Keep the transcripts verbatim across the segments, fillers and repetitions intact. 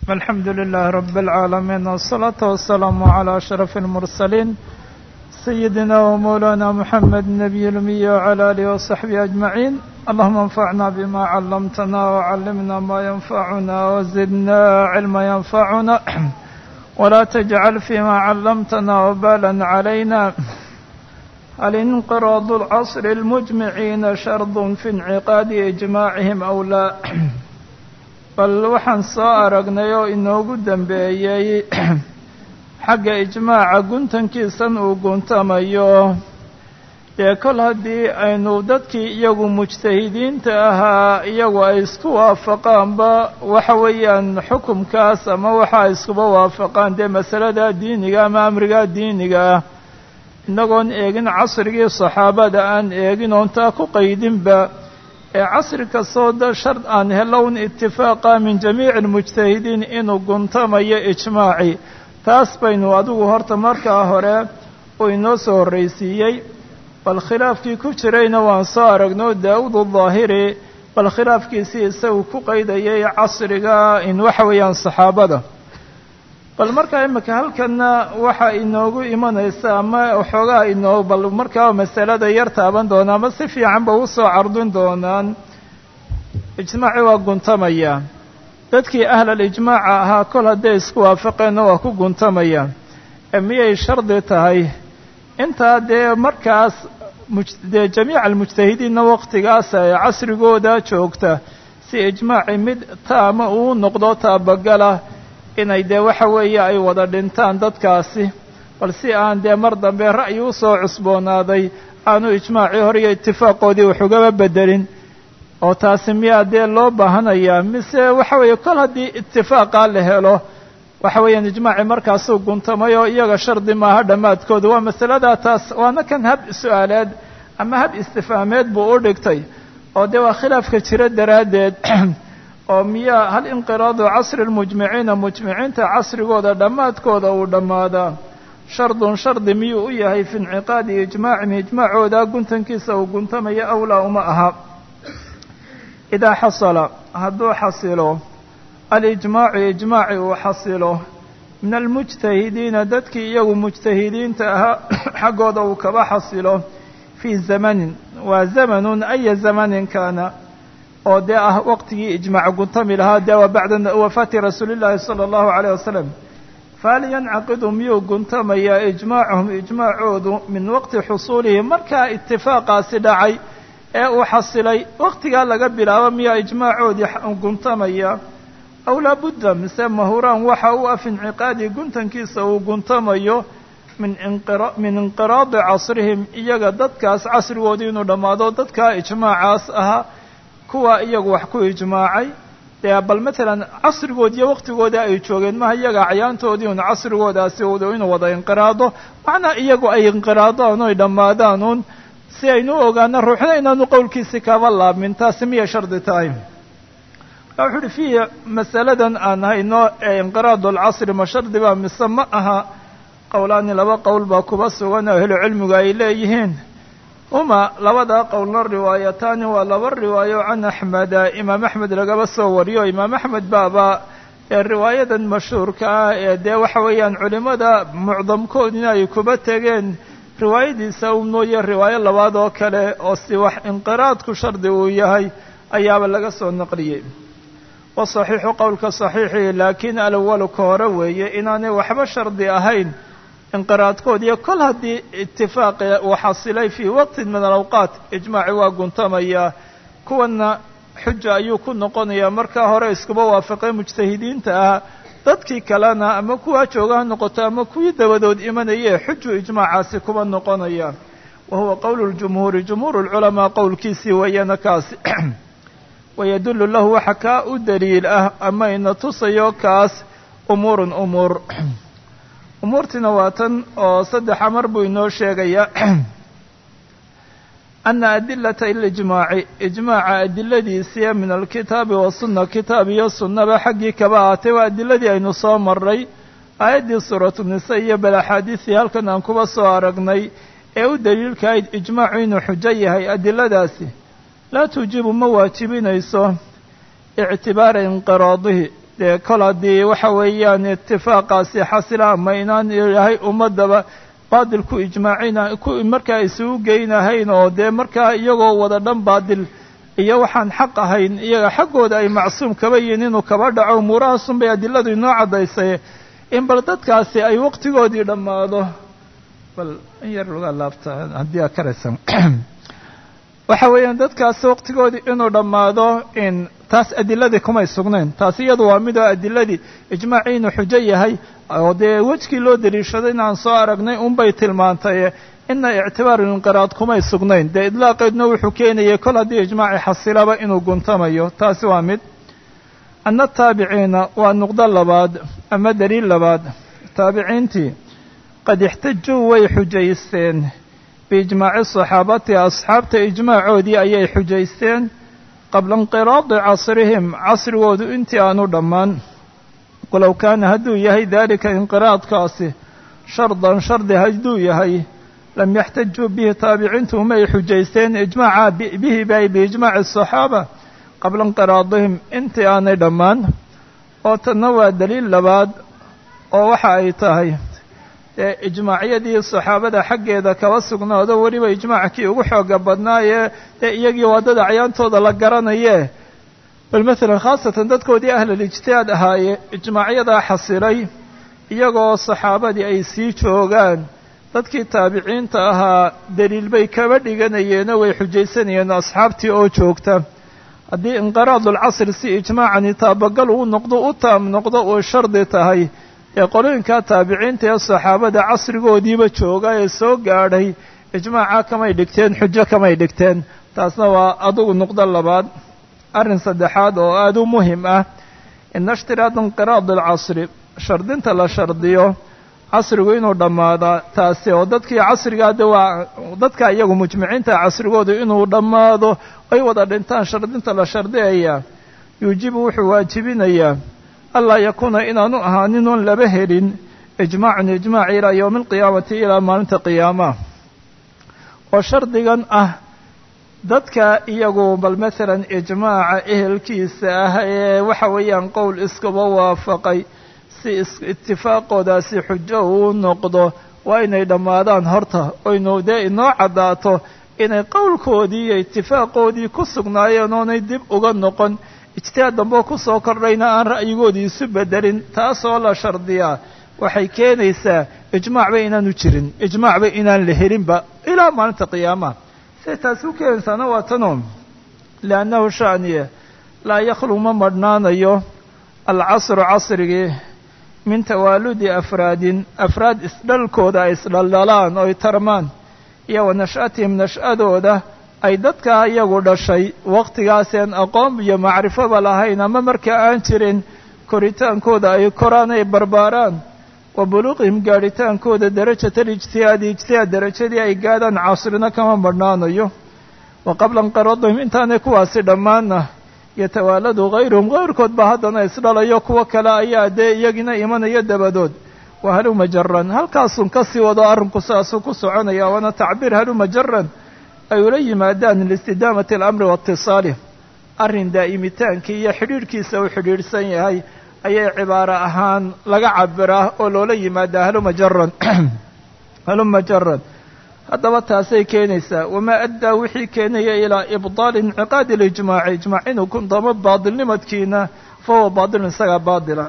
الحمد لله رب العالمين والصلاة والسلام على أشرف المرسلين سيدنا ومولانا محمد النبي الأمي وعلى آله وصحبه أجمعين. اللهم انفعنا بما علمتنا وعلمنا ما ينفعنا وزدنا علما ينفعنا ولا تجعل فيما علمتنا وبالا علينا. الانقراض العصر المجمعين شرط في انعقاد إجماعهم أو لا. bal waxaan soo aragnay oo inoogu dambeeyey xagga ijmaaca guntankiisan uu guntamayo ee kol haddii aynu dadkii iyagu mujtahidiinta ahaa iyagu ay isku waafaqaanba waxa weeyaan xukumkaas ama waxa ay iskuba waafaqaan dee masalada diiniga ama amriga diiniga ah inagoon eegin casrigii saxaabada aan eegin oon taa ku qaydinba ee casri kastoo da shard aan helown itifaaqa min jamiici almujtahidiin inuu guntamayo ijmaaci taas baynu adigu horta markaa hore uu inoo soo horraysiiyey bal khilaafkii ku jirayna waan soo aragno daawud aldaahiri bal khilaafkiisii isagu ku qaydayay casriga in waxa weeyaan saxaabada. bal markaa imika halkanna waxa inoogu imanaysa ama waxoogaa inoo bal markaa masalada yar taaban doona ama si fiicanba u soo cardin doonaan. ijmaaci waa guntamaya dadkii ahlal ijmaaca ahaa kol hadday isku waafaqeenna waa ku guntamaya ee miyay shardi tahay intaa dee markaas dee jamiica almujtahidiinna waqtigaas ee casrigooda joogta si ijmaaci mid taama uu noqdo taabagala inay dee waxa weeye ay wada dhintaan dadkaasi bal si aan dee mar dambe ra'yi u soo cusboonaaday aanu ijmaacii hore iyo itifaaqoodii wax ugaba bedelin oo taasi miyaa dee loo baahanayaa mise waxa weeye kol haddii itifaaqaa la helo waxa weeyaan ijmaaci markaasuu guntamay oo iyaga shardi maaha dhammaadkooda waa masaladaa taas waana kan hab su-aaleed ama hab istifhaameed buu u dhigtay oo dee waa khilaafka jira daraaddeed oo miyaa hal inqiraadu casri almujmiciina mujmiciinta casrigooda dhammaadkooda uu dhammaadaa shardun shardi miyuu u yahay fi inciqaadi ijmaacihim ijmaacooda guntankiisa uu guntamaya awlaa uma aha. idaa xasala hadduu xasilo alijmaacu ijmaaci uu xasilo min almujtahidiina dadkii iyagu mujtahidiinta ahaa xaggooda uu kaba xasilo fii zamanin waa zamanun aya zamanin kaana oo dee ah waqtigii ijmaac guntami lahaa dee waa bacda wafaati rasuuli llaahi sala allahu calayh wasalam fahal yancaqidu miyuu guntamayaa ijmaacuhum ijmaacoodu min waqti xusuulihi markaa itifaaqaasi dhacay ee uu xasilay waqtigaa laga bilaabo miyaa ijmaacoodii guntamaya aw laa budda mise mahuraan waxa u af inciqaadi guntankiisa uu guntamayo min inqira min inqiraadi casrihim iyaga dadkaas casrigoodii inuu dhammaado dadkaa ijmaacaas ahaa kuwa iyagu wax ku ijmaacay dee bal matalan casrigood iyo waqtigooda ay joogeen maha iyaga acyaantoodii un casrigoodaasi inuu wada inqiraado macnaa iyagu ay inqiraadaan oy dhammaadaan un si aynu u ogaano ruuxna inaanu qowlkiisi kaba laabmin taasi miyay shardi tahay. marka wuxu uhi fiihi masaladan aan hayno ee inqiraadu alcasri ma shardi baa mise ma aha qowlaani laba qowl baa kuba sugan oo ahlu cilmigu ay leeyihiin huma labadaa qowlna riwaayataani waa laba riwaayo can axmeda imaam axmed lagaba soo wariyo imaam axmed baaba ee riwaayadan mashhuurka ah ee dee waxa weeyaan culimmada mucdamkoodina ay kuba tegeen riwaayadiisa u mooye riwaayo labaad oo kale oo si wax inqiraadku shardi uu yahay ayaaba laga soo naqliyey. wa saxiixu qowlka saxiixii laakiin alawalu ka hore weeye inaanay waxba shardi ahayn inqiraadkoodiiyo kol haddii itifaaqi uu xasilay fii waqtin min alawqaat ijmaaci waa guntamayaa kuwanna xuja ayuu ku noqonayaa markaa hore iskuba waafaqay mujtahidiinta ah dadkii kalena ama kuwaa jooga ha noqoto ama kuwii dabadood imanayee xuju ijmaacaasi kuba noqonaya wa huwa qowlu ljumhuuri jumhuur lculamaa qowlkiisii weeyana kaasi wayadullu lahu waxa kaa u daliil ah ama ina tusayo kaas umuurun umuur umuurtiina waa tan oo saddex amar buu inoo sheegayaa ana adilata ilijmaaci ijmaaca adiladiisii min alkitaabi wasunna kitaab iyo sunnaba xaggii kaba ahaatay waa adiladii aynu soo marray aayaddii suuratu nisa iyo bal axaadiisii halkan aan kuba soo aragnay ee u daliilkahayd ijmaacu inuu xujo yahay adiladaasi laa tuujibu ma waajibinayso ictibaara inqiraadihi dee kol haddii waxa weeyaan itifaaqaasi xasila ama inaan ilaahay ummadaba baadil ku ijmaacina ku markaa isugu geynahayn oo dee markaa iyagoo wada dhan baadil iyo waxaan xaq ahayn iyaga xaggooda ay macsuum kaba yihiin inuu kaba dhaco umuurahaasun bay adiladu inoo caddaysay in bal dadkaasi ay waqtigoodii dhammaado bal in yar laga laabta haddii aa karaysan waxa weeyaan dadkaasi waqtigoodii inuu dhammaado in taas adiladii kumay sugnayn taas iyadu waa mid oo adiladii ijmaacii inuu xujo yahay oo dee wejkii loo daliishaday inaan soo aragnay unbay tilmaantay ina ictibaarulinqiraad kumay sugnayn dee idlaaqeedna wuxuu keenayay kol haddii ijmaaci xasilaba inuu guntamayo taasi waa mid ana taabiciina waa nuqdo labaad ama daliil labaad taabiciintii qad ixtajuu way xujaysteen biijmaaci saxaabati asxaabta ijmaacoodii ayay xujaysteen qabla inqiraadi casrihim casrigoodu intii aanu dhammaan walow kaana hadduu yahay daalika inqiraadkaasi shardan shardi hadduu yahay lam yaxtajuu bihi taabiciintu umay xujaysteen ijmaaca bihi bay biijmaaci asaxaaba qabla inqiraadihim intii aanay dhammaan oo tanna waa daliil labaad oo waxa ay tahay ee ijmaacyadii saxaabada xaggeeda kaba sugnaado weliba ijmaaca kii ugu xooga badnaayee ee iyagii waddada acyaantooda la garanayee bal maalan khaasatan dadkoodii ahlulijtihaad ahaaye ijmaacyadaa xasilay iyagoo saxaabadii ay sii joogaan dadkii taabiciinta ahaa daliil bay kaba dhiganayeenoo way xujaysanayeen asxaabtii oo joogta haddii inqiraadulcasri si ijmaacani taabagal uu noqdo u taam noqdo uu shardi tahay ee qolooyinkaa taabiciinta ee saxaabada casrigoodiiba jooga ee soo gaadhay ijmaaca kamay dhigteen xujo kamay dhigteen taasna waa adugu nuqdo labaad arrin saddexaad oo aada u muhim ah ina ishtiraad inqiraad alcasri shardinta la shardiyo casrigu inuu dhammaada taasi oo dadkii casrigaade waa dadka iyagu mujmiciinta casrigoodu inuu dhammaado ay wada dhintaan shardinta la shardiyaya yuujibu wuxuu waajibinayaa allaa yakuuna inaanu ahaanin oon laba helin ijmaacun ijmaac ilaa yowmi alqiyaamati ilaa maalinta qiyaamaha oo shardigan ah dadka iyagu bal maalan ijmaaca ehelkiisa ah ee waxa weeyaan qowl iskaba waafaqay si itifaaqoodaasi xujo uu noqdo waa inay dhammaadaan horta oynu dee inoo caddaato inay qowlkoodii iyo itifaaqoodii ku sugnaayeen oonay dib uga noqon ijtihaad damboo ku soo kordhayna aan ra'yigoodii isu bedelin taasoo la shardiyaa waxay keenaysaa ijmaacba inaanu jirin ijmaacba inaan la helinba ilaa maalinta qiyaamaha siday taasi u keenaysaana waa tanoo liannahu sha'niye laa yakhlu ma madhnaanayo alcasru casrigii min tawaaludi afraadin afraad isdhalkooda ay isdhaldhalaan oo ay tarmaan iyo wa nash'atihim nash'adooda ay dadkaa iyagu dhashay wakhtigaaseen aqoon iyo macrifoba lahayn ama marka aan jirin koritaankooda ay koraan ay barbaaraan wa buluuqihim gaadhitaankooda darajatal-ijtihaadi ijtihaad darajadii ay gaadhaan casrina kama madhnaanayo wa qabla inqiraadihim intaanay kuwaasi dhammaanna yatawaaladu hayruhum hayrkood baa haddana isdhalayo kuwo kale ayaa dee iyagina imanaya dabadood wa haluma jaran halkaasun ka sii wado arrinku saasuu ku soconaya waana tacbiir haluma jaran ay ula yimaadaan liistidaamati alamri waاtisaalih arrin daa'imitaankii iyo xidhiidhkiisa uu xidhiidhsan yahay ayay cibaaro ahaan laga cabiraa oo loola yimaadaa haluma jaran haluma jaran haddaba taasay keenaysaa wamaa addaa wixii keenaya ilaa ibdaali inciqaadi alijmaaci ijmaac inuu kuntamo baadilnimadkiina fahuwa baadilun isagaa baadila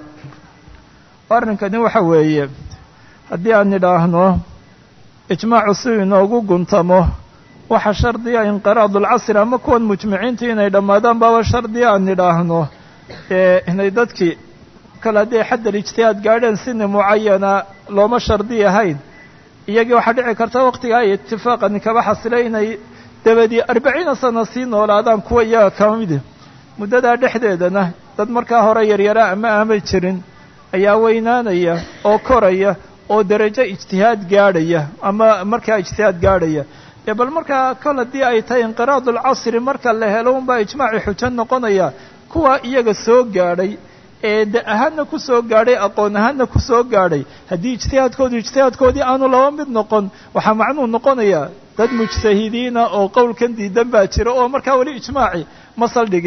arrinkani waxa weeye haddii aan nidhaahno ijmaacu si inoogu guntamo waxa shardiya inqiraadulcasri ama kuwan mujmiciinta inay dhammaadaan baaba shardiya aan nidhaahno ee inay dadkii kale haddii xaddal ijtihaad gaadheen sini mucayana looma shardi ahayn iyagii waxaa dhici karta waqtigaa ay itifaaqani kaba xasilay inay dabadii arbaciina sano sii noolaadaan kuwa iyaga kama midi muddadaa dhexdeedana dad markaa hore yaryara ama aamay jirin ayaa weynaanaya oo koraya oo darajo ijtihaad gaadhaya ama markaa ijtihaad gaadhaya dee bal markaa kol haddii ay tahay inqiraadulcasri marka la helo unbaa ijmaacii xujo noqonaya kuwa iyaga soo gaadhay ee de ahaanna ku soo gaadhay aqoon ahaanna ku soo gaadhay haddii ijtihaadkoodu ijtihaadkoodii aanu laba mid noqon waxaa macnuu noqonayaa dad mujtahidiina oo qowlkan diidan baa jira oo markaa weli ijmaaci ma saldhigin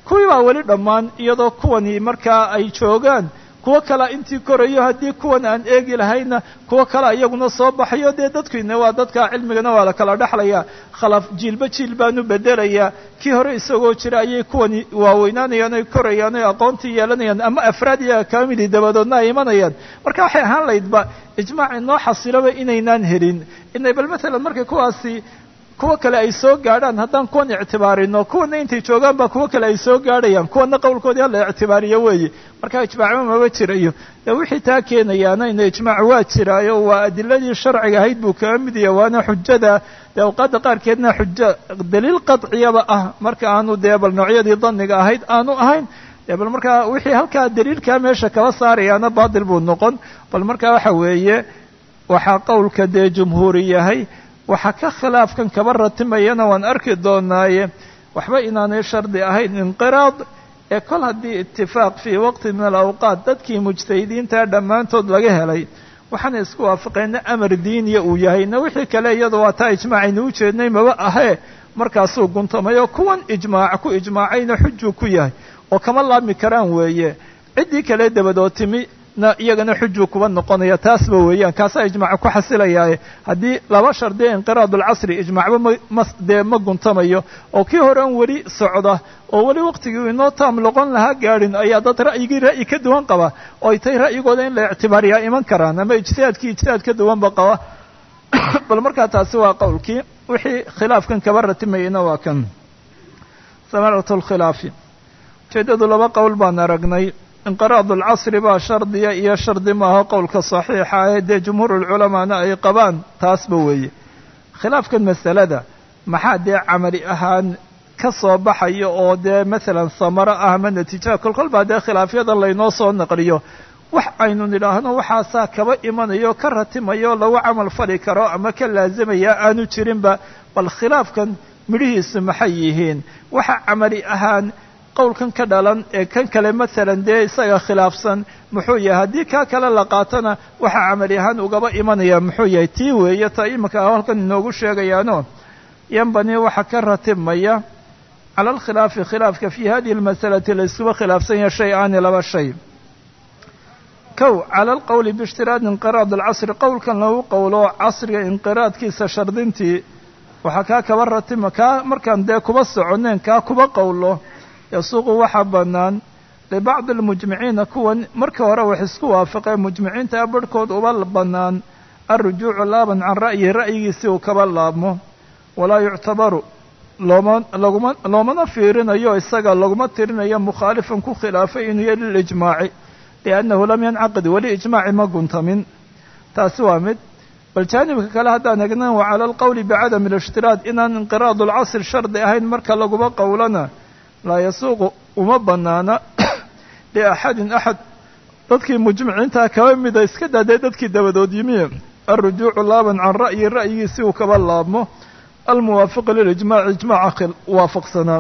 kuwii baa weli dhammaan iyadoo kuwani markaa ay joogaan kuwo kale intii korayo haddii kuwan aan eegi lahayna kuwo kale iyaguna soo baxayo dee dadkiina waa dadka cilmigana waa la kala dhexlayaa khalaf jiilba jiil baanu bedelayaa kii hore isagoo jira ayay kuwani waaweynaanayaan ay korayaan ay aqoontii yeelanayaan ama afraad iyaga ka midi dabadoodna ay imanayaan marka waxay ahaan laydba ijmaac inoo xasilaba inaynaan helin inay bal maalan markay kuwaasi kuwa kale ay soo gaadhaan haddaan kuwan ictibaarino kuwana intay joogaan baa kuwo kale ay soo gaadhayaan kuwana qowlkoodii hala ictibaariyo weeye marka ijmaacba maba jirayo dee wixii taa keenayaana ina ijmaac waa jiraayo waa adiladii sharciga ahayd buu kaga mid yahay waana xujada dee awqaadda qaarkeedna xujo daliil qadciyaba ah marka aanu dee bal noocyadii daniga ahayd aanu ahayn dee bal markaa wixii halkaa daliilkaa meesha kaba saarayaana baatil buu noqon bal markaa waxa weeye waxaa qowlka dee jumhuuri yahay waxaa ka khilaafkan kaba ratimayana waan arki doonaaye waxba inaanay shardi ahayn inqiraad ee kol haddii itifaaq fii waqti min alawqaat dadkii mujtahidiintaa dhammaantood laga helay waxaana isku waafaqayna amar diiniya uu yahayna wixii kale iyada waa taa ijmaacaynu u jeednay maba ahee markaasuu guntamayo kuwan ijmaac ku ijmaacayna xujuu ku yahay oo kama laabmi karaan weeye ciddii kale dabadood timi na iyagana xujuu kuba noqonaya taasba weeyaan kaasaa ijmaaca ku xasilayaaye haddii laba shardiya inqiraad alcasri ijmaacba ma dee ma guntamayo oo kii hore an weli socda oo weli waqtigii inoo taam noqon lahaa gaadhin ayaa dad ra'yigii ra'yi ka duwan qaba oo ay tahay ra'yigooda in la ictibaariyaa iman karaan ama ijtihaadkii ijtihaad ka duwanba qaba bal markaa taasi waa qowlkii wixii khilaafkan kaba ratimayana waa kan samaratu lkhilaafi ujeedadu laba qowl baan aragnay inqiraad alcasri baa shardiya iyo shardi maaha qowlka saxiixa ee dee jumhuurulculamaana ay qabaan taasba weeye khilaafkan masalada maxaa dee camali ahaan ka soo baxaya oo dee maalan samaro ah ama natiijaha kolkol baa dee khilaafyadan laynoo soo naqliyo wax aynu nidhaahno waxaasaa kaba imanayo ka ratimayo lagu camal fali karo ama ka laazimaya aanu jirinba bal khilaafkan midhihiisu maxay yihiin waxa camali ahaan qowlkan ka dhalan ee kan kale maalan dee isaga khilaafsan muxuu yahay haddii kaa kale la qaatana waxaa camali ahaan ugaba imanaya muxuu yahay tii weeye ta iminka halkan inoogu sheegayaano yanbani waxa ka ratibmaya cala alkhilaafi khilaafka fii hadihi almasalati la iskuba khilaafsan yahay shay aani laba shay kow cala alqowli biishtiraadi inqiraad alcasri qowlkan lagu qowlo casriga inqiraadkiisa shardintii waxaa kaa kaba ratibma kaa markaan dee kuba soconeen kaa kuba qowlo yasuuqu waxaa bannaan libacdi almujmiciina kuwan marka hore wax isku waafaqeen mujmiciinta barhkood uba bannaan alrujuucu laaban can ra'yi ra'yigiisii uu kaba laabmo walaa yuctabaru looma laguma loomana fiirinayo isaga laguma tirinayo mukhaalifan ku khilaafay inuu yahy lilijmaaci liannahu lam yancaqid weli ijmaaci ma guntamin taasi waa mid bal jaanibka kale haddaan egnan wa cala alqowli bicadami alishhtiraad inaan inqiraad alcasri shardi ahayn marka laguba qowlana laa yasuuqu uma bannaana liaxadin axad dadkii mujmiciintaa kaba mida iska daadee dadkii dabadood yimiye alrujuucu laaban can ra'yi ra'yigiisi uu kaba laabmo almuwaafiqi lilijmaaci ijmaaca waafaqsanaa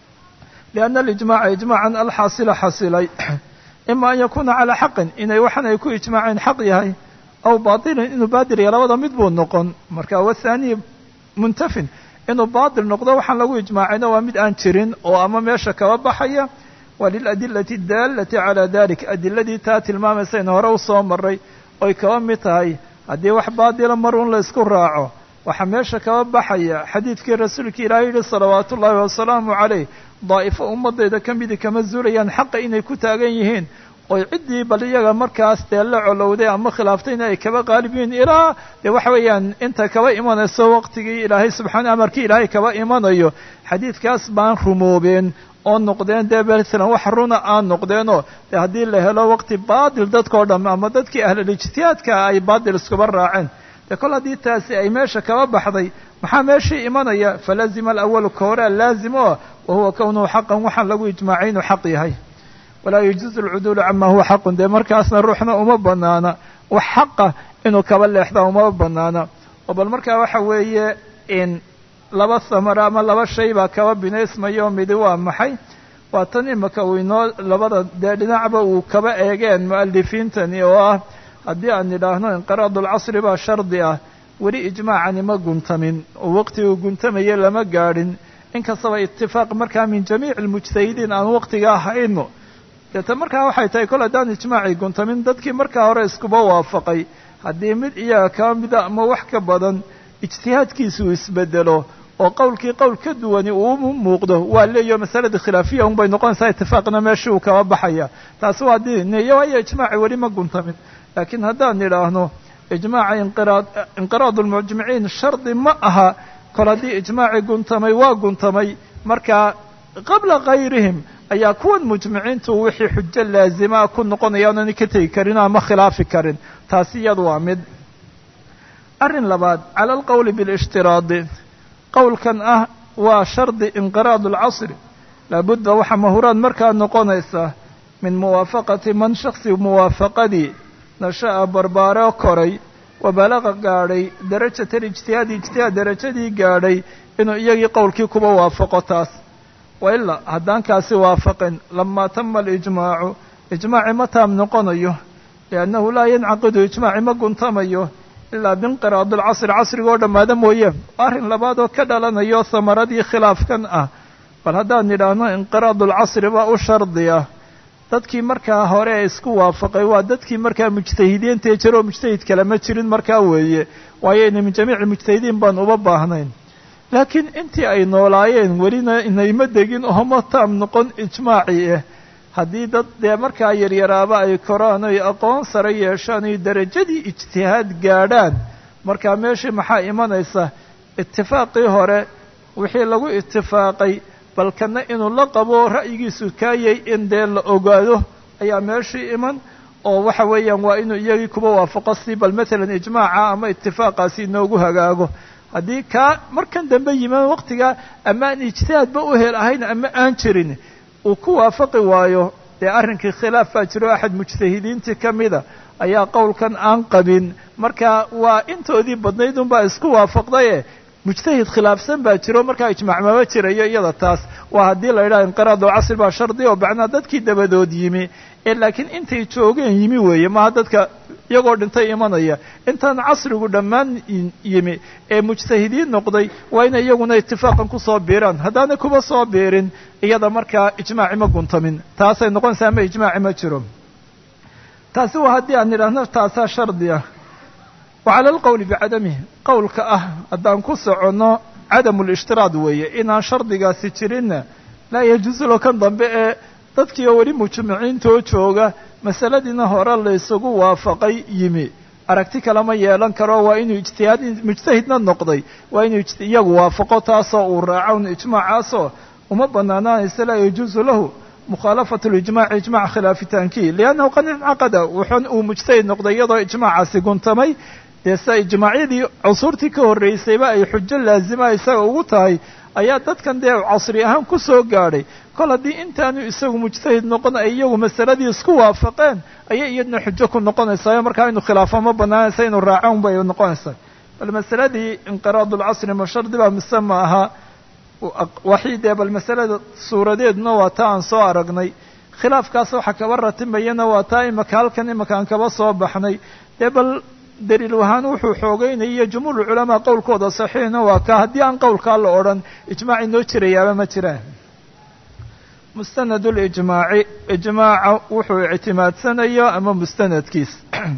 lianna alijmaaca ijmaacan alxaasila xasilay ima an yakuuna calaa xaqin inay waxan ay ku ijmaaceen xaq yahay aw baatilin inuu baatil yahay labada mid buu noqon marka wathaaniyi muntafin inuu baatil noqdo waxaan lagu ijmaacayna waa mid aan jirin oo ama meesha kaba baxaya waa liladilati adaalati calaa dalik adiladii taa tilmaamaysayn hore u soo maray oy kaba mid tahay haddii wax baatila marun la isku raaco waxaa meesha kaba baxaya xadiidkii rasuulka ilaahay yihi salawaatu ullaahi wasalaamu calayh daa'ifo ummadayda ka midi kama zuulayaan xaqa inay ku taagan yihiin oy ciddii bal iyaga markaas dee la colowday ama khilaaftayna ay kaba qaalib yihiin ilaa dee waxa weeyaan inta kaba imanayso waqtigii ilaahay subxaana amarkii ilaahay kaba imanayo xadiidkaas baan rumoobeen oo noqdeen dee maalan wax runa aan noqdeenoo dee haddii la helo waqti baatil dadkao dham ama dadkii ahlulijtihaadka ay baatil iskuba raaceen dee kol haddii taasi ay meesha kaba baxday maxaa meeshii imanaya falazima alawalu ka horea laazim oo wahuwa kownuhu xaqan waxaan lagu ijmaacay inuu xaq yahay walaa yajuuzu alcuduulu camaa huwa xaqun dee markaasna ruuxna uma banaana wax xaqa inuu kaba leexdaa uma banaana oo bal markaa waxa weeye in laba samara ama laba shay baa kaba binaysmayo midi waa maxay waa tan imaka uu inoo labada dee dhinacba uu kaba eegeen mu'alifiintani oo ah haddii aan nidhaahno inqiraadu alcasri baa shardi ah weli ijmaacani ma guntamin oo waqtiguu guntamaya lama gaadhin inkastaba itifaaq markaa min jamiici almujtahidiin aan waqtiga ahayno deeta markaa waxay tahay kol haddaan ijmaacii guntamin dadkii markaa hore iskuba waafaqay haddii mid iyaga kaa mida ama wax ka badan ijtihaadkiisuu isbedelo oo qowlkii qowl ka duwani uu muuqdo waa leeyo masaladii khilaafiya un bay noqonaysaa itifaaqna meeshii uu kaba baxaya taasi waa dii neeyo waayo ijmaaci weli ma guntamin laakiin haddaan idhaahno ijmaaca inqiraad inqiraadu lmujmiciin shardi ma aha kol haddii ijmaacii guntamay waa guntamay markaa qabla kayrihim ayaa kuwan mujmiciintu wixii xujo laazima ku noqonaya oonani ka tegi karin ama khilaafi karin taasi iyadu waa mid arrin labaad cala alqowli bilishtiraadi qowlkan ah waa shardi inqiraadu alcasri laabudda waxaa mahuraad markaa noqonaysa min muwaafaqati man shaksi muwaafaqadii nasha'a barbaaro koray wabalaqa gaadhay darajata alijtihaadi ijtihaad darajadii gaadhay inuu iyagii qowlkii kuba waafaqo taas wailaa haddaan kaasi waafaqin lamaa tama alijmaacu ijmaaci ma taam noqonayo liannahu laa yancaqidu ijmaaci ma guntamayo ilaa biinqiraadi alcasri casrigoo dhammaada mooye arrin labaad oo ka dhalanayo hamaradii khilaafkan ah bal haddaan nidhaahno inqiraadu alcasri baa u shardi ah dadkii markaa hore ee isku waafaqay waa dadkii markaa mujtahidiintae jiroo mujtahid kale ma jirin markaa weeye waayo ina min jamiici mujtahidiin baan uba baahnayn laakiin intii ay noolaayeen welina inayma degin oo ma taam noqon ijmaacii ah haddii dad dee markaa yaryaraaba ay koraan oy aqoon sare yeeshaan oy derajadii ijtihaad gaadhaan markaa meeshii maxaa imanaysa itifaaqii hore wixii lagu itifaaqay balkana inuu la qabo ra'yigiisu kaayay in dee la ogaado ayaa meeshii iman oo waxa weeyaan waa inuu iyagii kuba waafaqo si bal matalan ijmaaca ama itifaaqaasi inoogu hagaago haddii kaa markan dambe yimaan waqtigaa ama aan ijtihaadba u hel ahayn ama aan jirin uu ku waafaqi waayo dee arrinkii khilaaf baa jiro axad mujtahidiintii ka mida ayaa qowlkan aan qabin marka waa intoodii badnayd unbaa isku waafaqdaye mujtahid khilaafsan baa jiro markaa ijmaac mama jirayo iyada taas waa haddii la yidhaha inqiraadu casri baa shardi oo macnaa dadkii dabadood yimi ee laakiin intay joogeen yimi weeye maaha dadka iyagoo dhintay imanaya intaan casrigu dhammaan yimi ee mujtahidiin noqday waa inay iyaguna itifaaqan kusoo biiraan haddaanay kuba soo biirin iyada markaa ijmaaci ma guntamin taasay noqonaysaa ama ijmaaci ma jiro taasi waa haddii aan nidhaahno taasaa shardi ah wacala alqowli bicadamihi qowlka ah haddaan ku soconno cadamu lishtiraad weeye inaan shardigaasi jirinna laa yajuusu lo kan dambe ee dadkii oo weli mujmiciintoo jooga masaladiina hore la isugu waafaqay yimi aragti kalema yeelan karo waa inuu ijtihaad mujtahidna noqday waa inuu iyagu waafaqo taasoo uu raaco ijmaacaasoo uma banaanaanaysa laa yajuusu lahu mukhaalafatu lijmaci ijmac khilaafitaankii liannahu qad incaqada wuxuun uu mujtahid noqday iyadoo ijmaacaasi guntamay dee sa ijmaacyadii cusuurtii ka horraysayba ay xujo laazima isaga ugu tahay ayaa dadkan dee casri ahaan ku soo gaadhay kol haddii intaanu isagu mujtahid noqon ay iyagu masaladii isku waafaqeen ayay iyadna xujo ku noqonaysaa markaa inuu khilaafo ma banaanaysa inuu raaco un bay noqonaysaa bal masaladii inqiraadu alcasri ma shardi baa mise ma aha waxii dee bal masalada suuradeeduna waa taa aan soo aragnay khilaafkaas waxa kaba ratimayana waa taa imaka halkan imakaan kaba soo baxnay dee bal daliil ahaan wuxuu xoogeynaya jumhuur culamaa qowlkooda saxiixna waa ka haddii aan qowlkaa la odhan ijmaac inoo jirayaaba ma jiraan mustanad lijmaaci ijmaaca wuxuu ictimaadsanayo ama mustanadkiis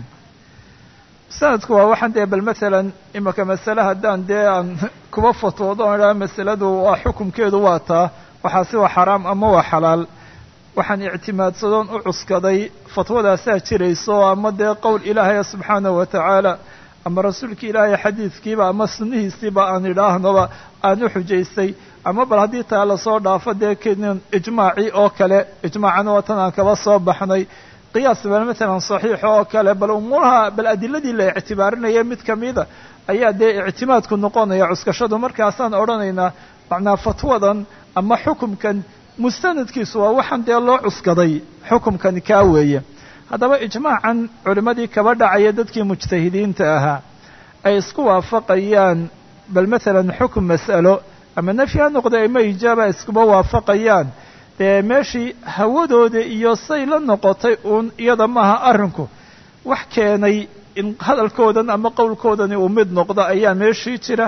mustanadku waa waxaan dee bal masalan imaka masale haddaan dee aan kuba fatwoodo o idhaha masaladu waa xukumkeedu waa taa waxaasi waa xaraam ama waa xalaal waxaan ictimaadsadoon u cuskaday fatwadaasaa jirayso ama dee qowl ilaahay subxaanahu wa tacaala ama rasuulka ilaahay xadiidkiiba ama sunnihiisiiba aan idhaahnoba aan u xujaystay ama bal haddii taa lasoo dhaafo dee kenin ijmaacii oo kale ijmaacana waa tan aan kaba soo baxnay qiyaas bal matalan saxiix oo kale bal umuuraha bal adiladii la ictibaarinaya mid kamida ayaa dee ictimaadku noqonaya cuskashadu markaasaan odhanaynaa macnaa fatwadan ama xukumkan mustanadkiisu waa waxaan dee loo cuskaday xukumkani kaa weeye haddaba ijmaacan culimmadii kaba dhacaya dadkii mujtahidiinta ahaa ay isku waafaqayaan bal matalan xukum mas'alo ama nafyi ha noqday ama ijaaba iskuba waafaqayaan dee meeshii hawadooda iyo say la noqotay uun iyada maaha arrinku wax keenay in hadalkoodan ama qowlkoodani uu mid noqdo ayaa meeshii jira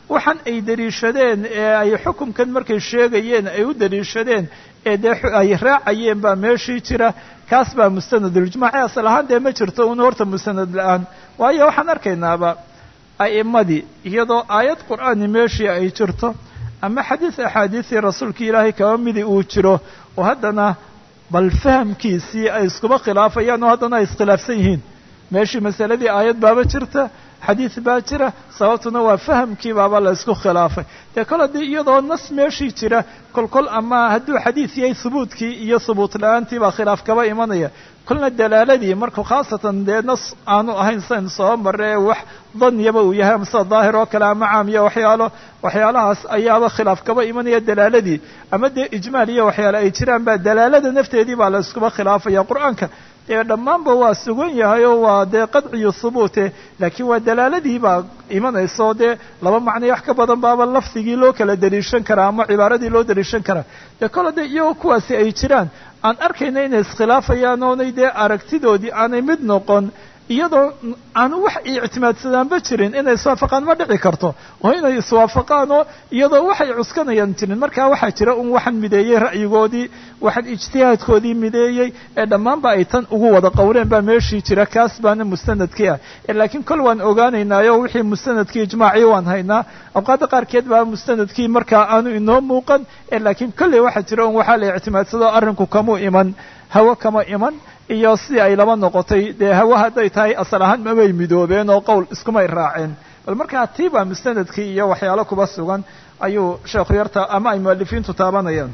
waxaan ay daliishadeen ee ay xukumkan markay sheegayeen ay u daliishadeen ee dee ay raacayeen baa meeshii jira kaas baa mustanadul-ijmaac ee asal ahaan dee ma jirto un horta mustanad la-aan waayo waxaan arkaynaaba a'immadii iyadoo aayad qur'aani meeshii ay jirto ama xadiis axaadiisii rasuulka ilaahay kaba midi uu jiro oo haddana bal fahamkiisii ay iskuba khilaafayaan oo haddana ay iskhilaafsan yihiin meeshii masaladii aayad baaba jirta xadiis baa jira sababtuna waa fahamkii baaba la isku khilaafay dee kol haddii iyadoo nas meeshii jira kolkol ama hadduu xadiis yahay hubuudkii iyo hubuut la-aantii baa khilaaf kaba imanaya kolna dalaaladii markuu khaasatan dee nas aanu ahayn sayn soo marre wax danyaba uu yahay amase daahir oo kale ama caam iyo waxyaalo waxyaalahaas ayaaba khilaaf kaba imanaya dalaaladii ama dee ijmaal iyo waxyaale ay jiraan baa dalaalada nafteedii baa la iskuba khilaafaya qur-aanka dee dhammaanba waa sugan yahay oo waa dee qadciyo hubuute laakiin waa dalaaladii baa imanayso dee laba macnay wax ka badan baaba lafdigii loo kala daliishan karaa ama cibaaradii loo daliishan karaa dee kole dee iyagoo kuwaasi ay jiraan aan arkayna inay iskhilaafayaan oonay dee aragtidoodii aanay mid noqon iyadoo aanu wax ictimaadsadaanba jirin inay iswaafaqaan ma dhici karto oo inay iswaafaqaan oo iyadoo waxay cuskanayaan jirin markaa waxaa jira un waxaan mideeyey ra'yigoodii waxaan ijtihaadkoodii mideeyey ee dhammaanba ay tan ugu wada qowleen baa meeshii jira kaas baana mustanadkii ah laakiin kol waan ogaanaynaayo wixii mustanadkii ijmaacii waan haynaa awqaadda qaarkeed baa mustanadkii markaa aanu inoo muuqan laakiin kolley waxaa jira un waxaa la ictimaadsado arrinku kamuu iman hawo kama iman iyo sidii ay laba noqotay dee hawa hadday tahay asal ahaan mamay midoobeen oo qowl iskumay raaceen bal markaa tii baa mustanadkii iyo waxyaalo kuba sugan ayuu sheekhu yarta ama ay mualifiintu taabanayaan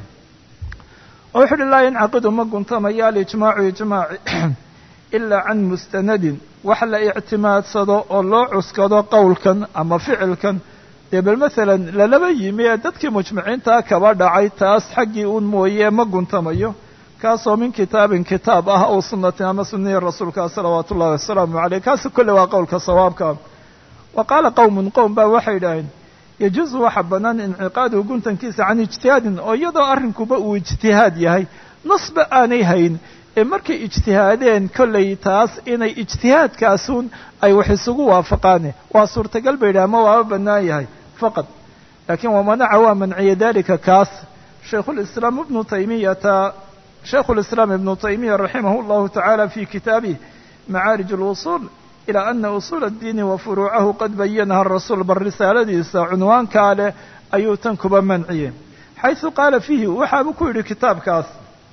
oo wuxu uhi laa yancaqidu ma guntamaya alijmaacu ijmaaci ilaa can mustanadin wax la ictimaadsado oo loo cuskado qowlkan ama ficilkan dee bal masalan lalaba yimi ee dadkii mujmiciintaa kaba dhacay taas xaggii un mooye ma guntamayo kaasoo min kitaabin kitaab ah oo sunnatin ama sunnihi rasuulka salawaatu ullahi wasalaamu caleyh kaasi kolle waa qowlka sawaabka wa qaala qowmun qowm baa waxay idhaaheen yajuusu waxa bannaan inciqaaduhu guntankiisa can ijtihaadin oo iyadoo arrinkuba uu ijtihaad yahay nasba aanay hayn ee markay ijtihaadeen kollay taas inay ijtihaadkaasuun ay wax isugu waafaqaane waa suurtagal bay idhaha ma waaba bannaan yahay faqad laakiin wamanaca waa manciye dalika kaas shaykhulislaam ibnu taymiyata شhيkh الإسلام ابن تيمية رحimه الله تعالى في kitaaبه معاaرج الوصول إلى أن أصول الدين وفروuعahu qad bayنha الرasuل bal risaaladiisa cunwaankaa leh ayuu tan kuba manciye xayثu qaala فيhi waxaabuu ku yidhi kitaabkaas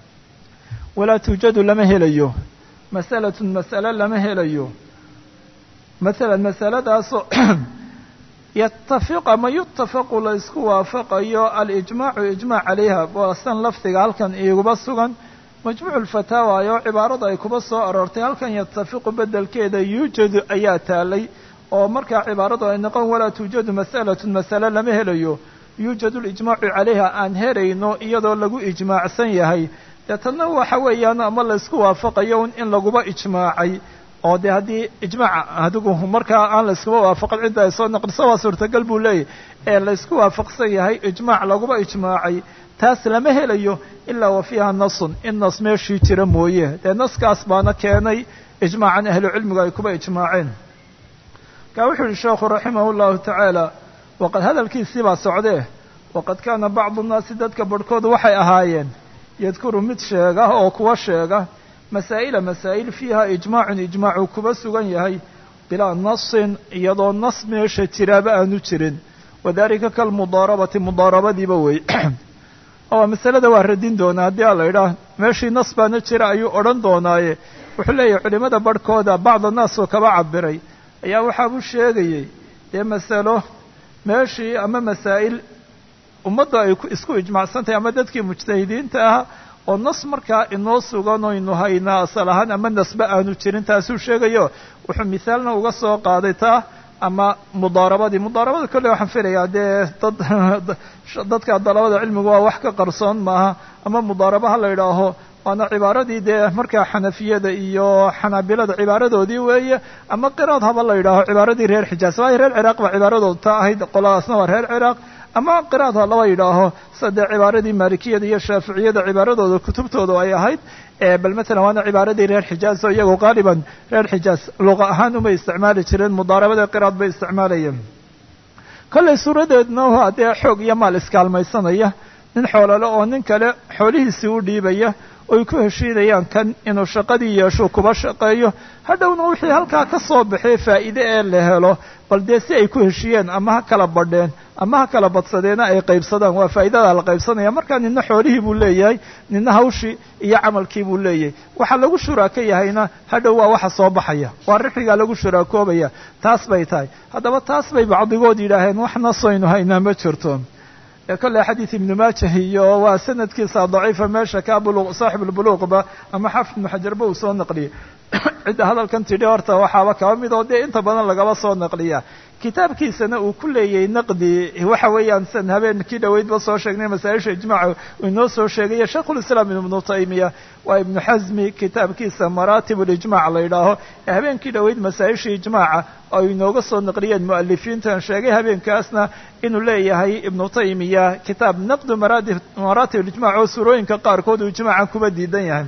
walaa توجadu lama helayo masألة masألة lama helayo maثala masaladaasoo yatafiq ama yutafaqu la isku waafaqayo alijmaacu ijmaac calayha waasan lafdiga halkan iguba sugan majmuucu lfataawa ayoo cibaarada ay kuba soo aroortay halkan yatafiqu bedelkeeda yuujadu ayaa taalay oo markaa cibaaradu ay noqon walaa tuujadu mas'alatun masale lama helayo yuujadu lijmaacu calayha aan helayno iyadoo lagu ijmaacsan yahay dee tanna waxa weeyaan ama la isku waafaqayo in laguba ijmaacay oo dee haddii ijmaaca adigu markaa aan la iskuma waafaqin cidda ay soo naqliso waa suurtagal buu leeyahy ee la isku waafaqsan yahay ijmaac laguba ijmaacay taas lama helayo ilaa wa fiiha nasun in nas meeshii jira mooye dee naskaas baana keenay ijmaacan ahlu cilmigu ay kuba ijmaaceen kaa wuxuu yihi sheekhu raximah llahu tacaala waqad hadalkiisii baa socdee waqad kaana bacdu nnaasi dadka barhkoodu waxay ahaayeen yadkuru mid sheega oo kuwa sheega masaa'ila masaa'il fiiha ijmaacun ijmaacu kuba sugan yahay bilaa nasin iyadoo nas meesha jiraaba aanu jirin wadalika kalmudaarabati mudaarabadiiba wey oo masalada waa radin doonaa haddii a la idhaah meeshii nas baana jira ayuu odhan doonaaye wuxuu leeyahay culimada barhkooda bacda naas oo kaba cabiray ayaa waxaabuu sheegayey dee masalo meeshii ama masaa'il ummadda ay isku ijmacsantahay ama dadkii mujtahidiinta ah oo nas markaa inoo sugan oynu haynaa asal ahaan ama nasba aanu jirin taasuu sheegayo wuxuu mithaalna uga soo qaaday taa ama mudaarabadii mudaarabada kolley waxaan filayaa dee dad dadka dalabada cilmigu waa wax ka qarsoon maaha ama mudaarabaha la idhaaho waana cibaaradii dee markaa xanafiyada iyo xanaabilada cibaaradoodii weeye ama qiraad haba la yidhaaho cibaaradii reer xijaas waayo reer ciraaq baa cibaaradooda ta ahayd qoladaasna waa reer ciraaq ama qiraad ha laba yidhaaho sadee cibaaradii maalikiyada iyo shaaficiyada cibaaradooda kutubtooda ay ahayd bal matalan waana cibaaradii reer xijaaz oo iyagu qaaliban reer xijaaz luqa ahaan umay isticmaali jireen mudaarabada qiraad bay isticmaalayeen kollay suuradeedna haddee xoog iyo maal iskaalmaysanaya nin xoolole oo nin kale xoolihiisii u dhiibaya oy ku heshiinayaan kan inuu shaqadii yeesho kuba shaqeeyo hadhowna wixii halkaa ka soo baxay faa'iide ee la helo bal dee si ay ku heshiiyeen ama ha kala badheen ama ha kala badsadeena ay qaybsadaan waa faa'iidada la qaybsanaya markaa nina xoolihii buu leeyahay nina hawshii iyo camalkii buu leeyahay waxa lagu shuraako yahayna hadhow waa waxa soo baxaya waa rixigaa lagu shuraakoobaya taas bay tahay haddaba taas bay bacdigood yidhaaheen wax nasoynu haynaa ma jirto kolley xadiid ibnu maajah iyo waa sanadkiisa daciifa meesha ka buluq saaxib albuluuqba ama xaafid ibnu xajarba uu soo naqliyey cidda hadalkan tidhi horta waxaaba kaba mid oo dee inta badan lagaba soo naqliya kitaabkiisana uu ku leeyay naqdi waxa weeyaan san habeenkii dhoweydba soo sheegnay masaa-isha ijmaaca uu inoo soo sheegaya shaykhulislaam ibnu taymiya waa ibnu xasmi kitaabkiisa maraatib ulijmac la yidhaaho ee habeenkii dhoweyd masaa-isha ijmaaca oo inooga soo naqliyeen mu'alifiintan sheegay habeenkaasna inuu leeyahay ibnu taymiya kitaab naqdu maraatib ulijmac oo suurooyinka qaarkood uu ijmaacan kuba diidan yahay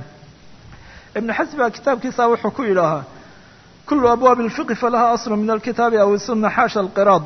ibnu xasmi baa kitaabkiisa wuxuu ku yidhaahaa kulu abwaabi alfiqhi falaha aslu min alkitaabi aw sunna xaasha alqiraad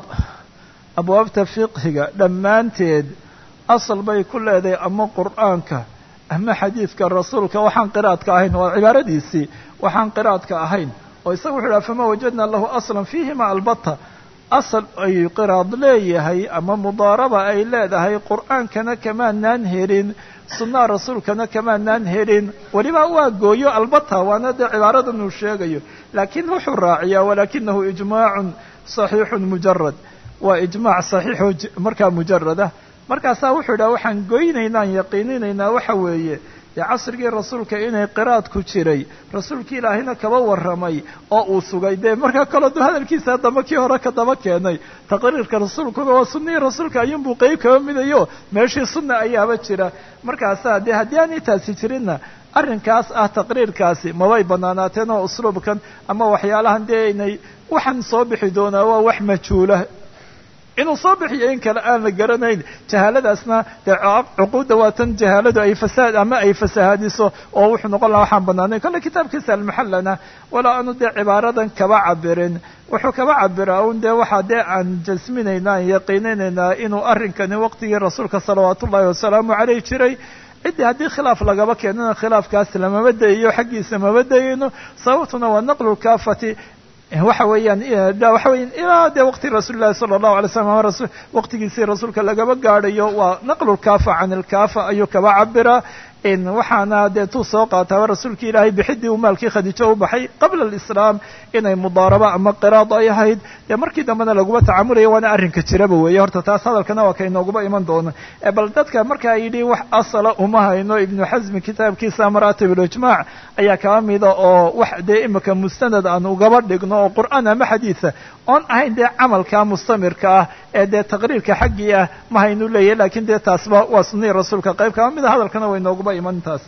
abwaabta fiqhiga dhammaanteed asal bay ku leedahay ama qur'aanka ama xadiidka rasuulka waxaan qiraadka ahayn waa cibaaradiisii waxaan qiraadka ahayn oo isaga wuxu yidhaha fama wajadna lahu aslan fiihima albata asal ay qiraad leeyahay ama mudaaraba ay leedahay qur'aankana kamaanaan helin sunnaha rasuulkana kamaanaan helin weliba waa gooyo albata waana dee cibaaradan uu sheegayo laakiin wuxuu raaciyaa walakinahu ijmaacun saxiixun mujarad waa ijmaac saxiixo markaa mujarada markaasaa wuxuu yidhaha waxaan goynaynaan yaqiininaynaa waxa weeye dee casrigii rasuulka inay qiraad ku jiray rasuulkii ilaahayna kaba warramay oo uu sugay dee markaa kaloo du hadalkiisa haddama kii hore ka daba keenay taqriirka rasuulkuna waa sunnihii rasuulka ayuunbuu qeyb kaba midayo meeshii sunna ayaaba jira markaasaa dee haddii aanay taasi jirinna arrinkaas ah taqriirkaasi mabay banaanaateen oo usluubkan ama waxyaalahan dee inay waxaan soo bixi doonaa waa wax majhuula inuu soo bixiyo in kale aan la garanayn jahaaladaasna dee cuquudda waatan jahaaladu ay fasaad ama ay fasahaadiso oo wuxuu noqon laha waxaan banaanayn kolle kitaabkiisa almuxallana walaa aanu dee cibaaradan kaba cabirin wuxuu kaba cabiraa un dee waxaa dee aan jasminaynaa aan yaqiininaynaa inuu arrinkani waqtigii rasuulka salawaatu ullahi wasalaamu caleyh jiray ciddii haddii khilaaf lagaba keenana khilaafkaas lamama dayiyo xaggiisa mama dayino sababtuna waa naqlu lkaafati waxa weeyaan waxa weyan ilaa dee waqti rasuuli llahi sala allahu alay slam ama rasul waqtigiisii rasuulka lagaba gaadhayo waa naqlu lkaafa can ilkaafa ayuu kaba cabiraa waxaana dee tuu soo qaataaba rasuulka ilaahay bixidii uu maalkii khadiijo u baxay qabla alislaam inay mudaaraba ama qiraad ay ahayd dee markii dambena laguma tacamulaya waana arrinka jiraba weeye horta taas hadalkana waa kaynooguba iman doona bal dadka markaa yidhi wax asala uma hayno ibnu xasmi kitaabkiisa maraatib ulijmaac ayaa kaba mida oo wax dee imika mustanad aan ugaba dhigno oo qur'aan ama xadiisa oon ahayn dee camalka mustamirka ah ee dee taqriirka xaggii ah ma haynu leeyahy lakin dee taasba waa sunnihii rasuulka qayb kaba mida hadalkana way nooguba imantaas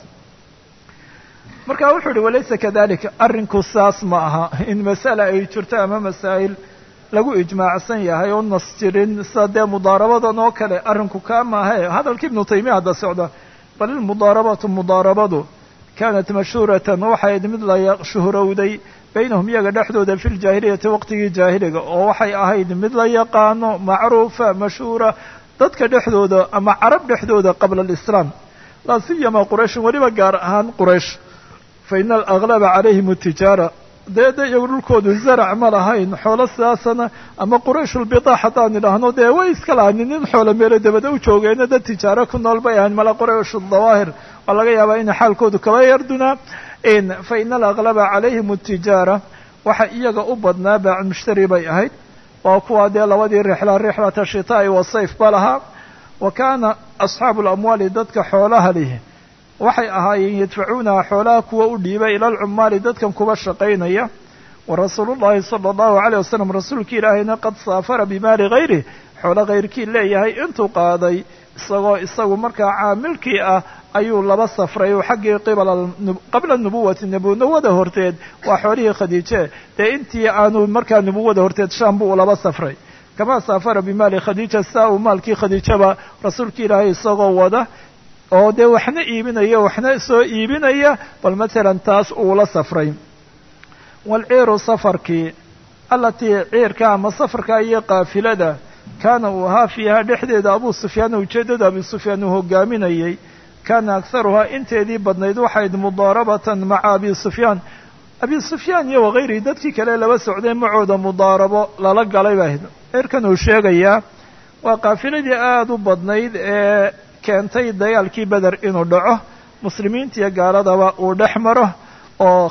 marka wuxuu yihi walaysa kadalika arrinku saas ma aha in masala ay jirto ama masaa'il lagu ijmaacsan yahay oo nas jirin sida dee mudaarabadan oo kale arrinku kaa maahe hadalka ibnu taymiya hadda socda bal ilmudaarabatu mudaarabadu kaanat mashhuuratan waxay mid la shuhrowday baynahum iyaga dhexdooda fi ljaahiliyati waqtigii jaahiliga oo waxay ahayd mid la yaqaano macruufa mashhuura dadka dhexdooda ama carab dhexdooda qabla alislaam laa siyama qurayshin weliba gaar ahaan quraysh fa ina alaglaba calayhim atijaara dee de iyagu dhulkoodu zarac ma lahayn xoolo sidaasana ama qurayshulbidaax haddaan idhaahno dee way iska lahanin nin xoolo meelo dabada u joogeena dad tijaaro ku nool bay ahayn mala qurayshuldawaahir waa laga yaabaa ina xaalkoodu kaba yardunaa fa ina alaglaba calayhim atijaara waxa iyaga u badnaa baac mushtari bay ahayd waa kuwa dee labadii rixla rixlata shitaa'i wa sayf ba lahaa wa kaana asxaabu alamwaali dadka xoolaha lihi waxay ahaayeen yadfacuunaha xoolaha kuwa u dhiibay ila alcummaali dadkan kuba shaqaynaya wa rasuulullahi sala allahu calayh wasalam rasuulkii ilaahayna qad saafara bimaali hayrih xoolo hayrkii leeyahay intuu qaaday isagoo isagu markaa caamilkii ah ayuu laba safray oo xaggii qibala qabla nubuwati nubuwada horteed waa xoolihii khadiije dee intii aanu markaa nubuwada horteed shaam buu laba safray kamaa saafara bimaali khadiija saa uu maalkii khadiijaba rasuulkii ilaahay isagoo wada oo dee waxna iibinaya waxna soo iibinaya bal masalan taas uu la safray waalciiru safarkii allatii ciirka ama safarka iyo qaafilada kaana uu ahaa fiihaa dhexdeeda abuu sufyaan ujeeddada abi sufyaan uu hogaaminayey kaana akharuhaa inteedii badnayd waxayd mudaarabatan maca abi sufyaan abi sufyaan iyo wakayrihi dadkii kale laba socdeen macooda mudaarabo lala galay baa ahayd eerkan uu sheegayaa waa qaafiladii aada u badnayd ee keentay dagaalkii beder inuu dhaco muslimiinta iyo gaaladaba uu dhex maro oo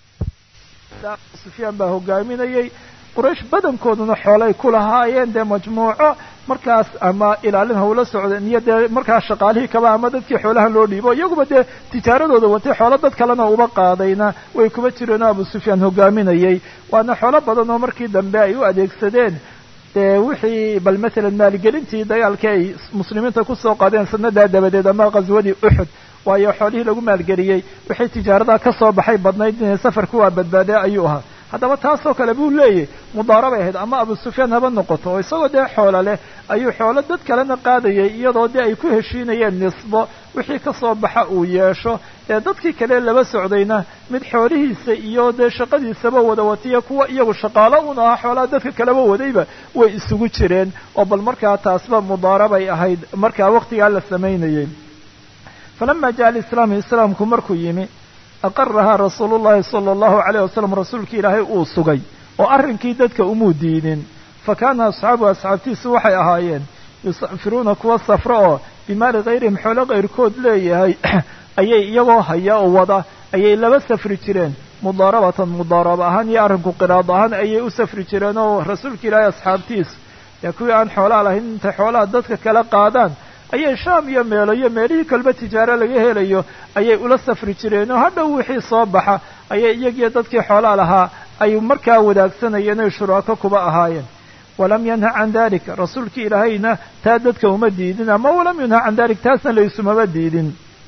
sufyaan baa hogaaminayey quraysh badankooduna xoolay ku lahaayeen dee majmuuco markaas ama ilaalin hawla socdeen iyo dee markaas shaqaalihii kaba ama dadkii xoolaha loo dhiibo iyaguba dee tijaaradooda watay xoolo dad kalena uba qaadayna way kuba jireenoo abu sufyaan hogaaminayey waana xoolo badan oo markii dambe ay u adeegsadeen dee wixii bal masalan maaligelintii dagaalkii ay muslimiinta kusoo qaadeen sanadaa dabadeed ama qaswadii uxud waayo xoolihii lagu maalgeliyey wixii tijaarada ka soo baxay badnayd inay safarku waa badbaadee ayuu ahaa haddaba taasoo kale buu leeyahy mudaarabay ahayd ama abu sufyaan haba noqoto oo isagoo dee xoola leh ayuu xoolo dad kalena qaadayay iyadoo dee ay ku heshiinayeen nisbo wixii ka soo baxa uu yeesho ee dadkii kale laba socdayna mid xoolihiisa iyo dee shaqadiisaba wada watiya kuwa iyagu shaqaalo un ahaa xoolaha dadka kaleba wadayba way isugu jireen oo bal markaa taasba mudaarabay ahayd markaa waqtigaa la samaynayey falama jaءa alislaamu islaamku markuu yimi aqarahaa rasuulu llahi sala allahu calayh wasalam rasuulkii ilaahay uu sugay oo arrinkii dadka umuu diidin fa kaana asxaabu asxaabtiisu waxay ahaayeen yusafiruuna kuwa safro oo bimaali kayrihim xoolo kayrkood leeyahay ayay iyagoo haya oo wada ayay laba safri jireen mudaarabatan mudaaraba ahaan iyo arrinku qiraad ahaan ayay u safri jireen oo rasuulka ilaahay asxaabtiisu ee kuwii aan xoolaa lahayn intay xoolaha dadka kala qaadaan ayay shaam iyo meelo iyo meelihii kalba tijaaro laga helayo ayay ula safri jireen oo hadhow wixii soo baxa ayay iyagiyo dadkii xoolaa lahaa ay markaa wadaagsanayeen oy shuraako kuba ahaayeen walam yanha can dalika rasuulkii ilaahayna taa dadka uma diidin ama walam yunha can dalik taasna laysumaba diidin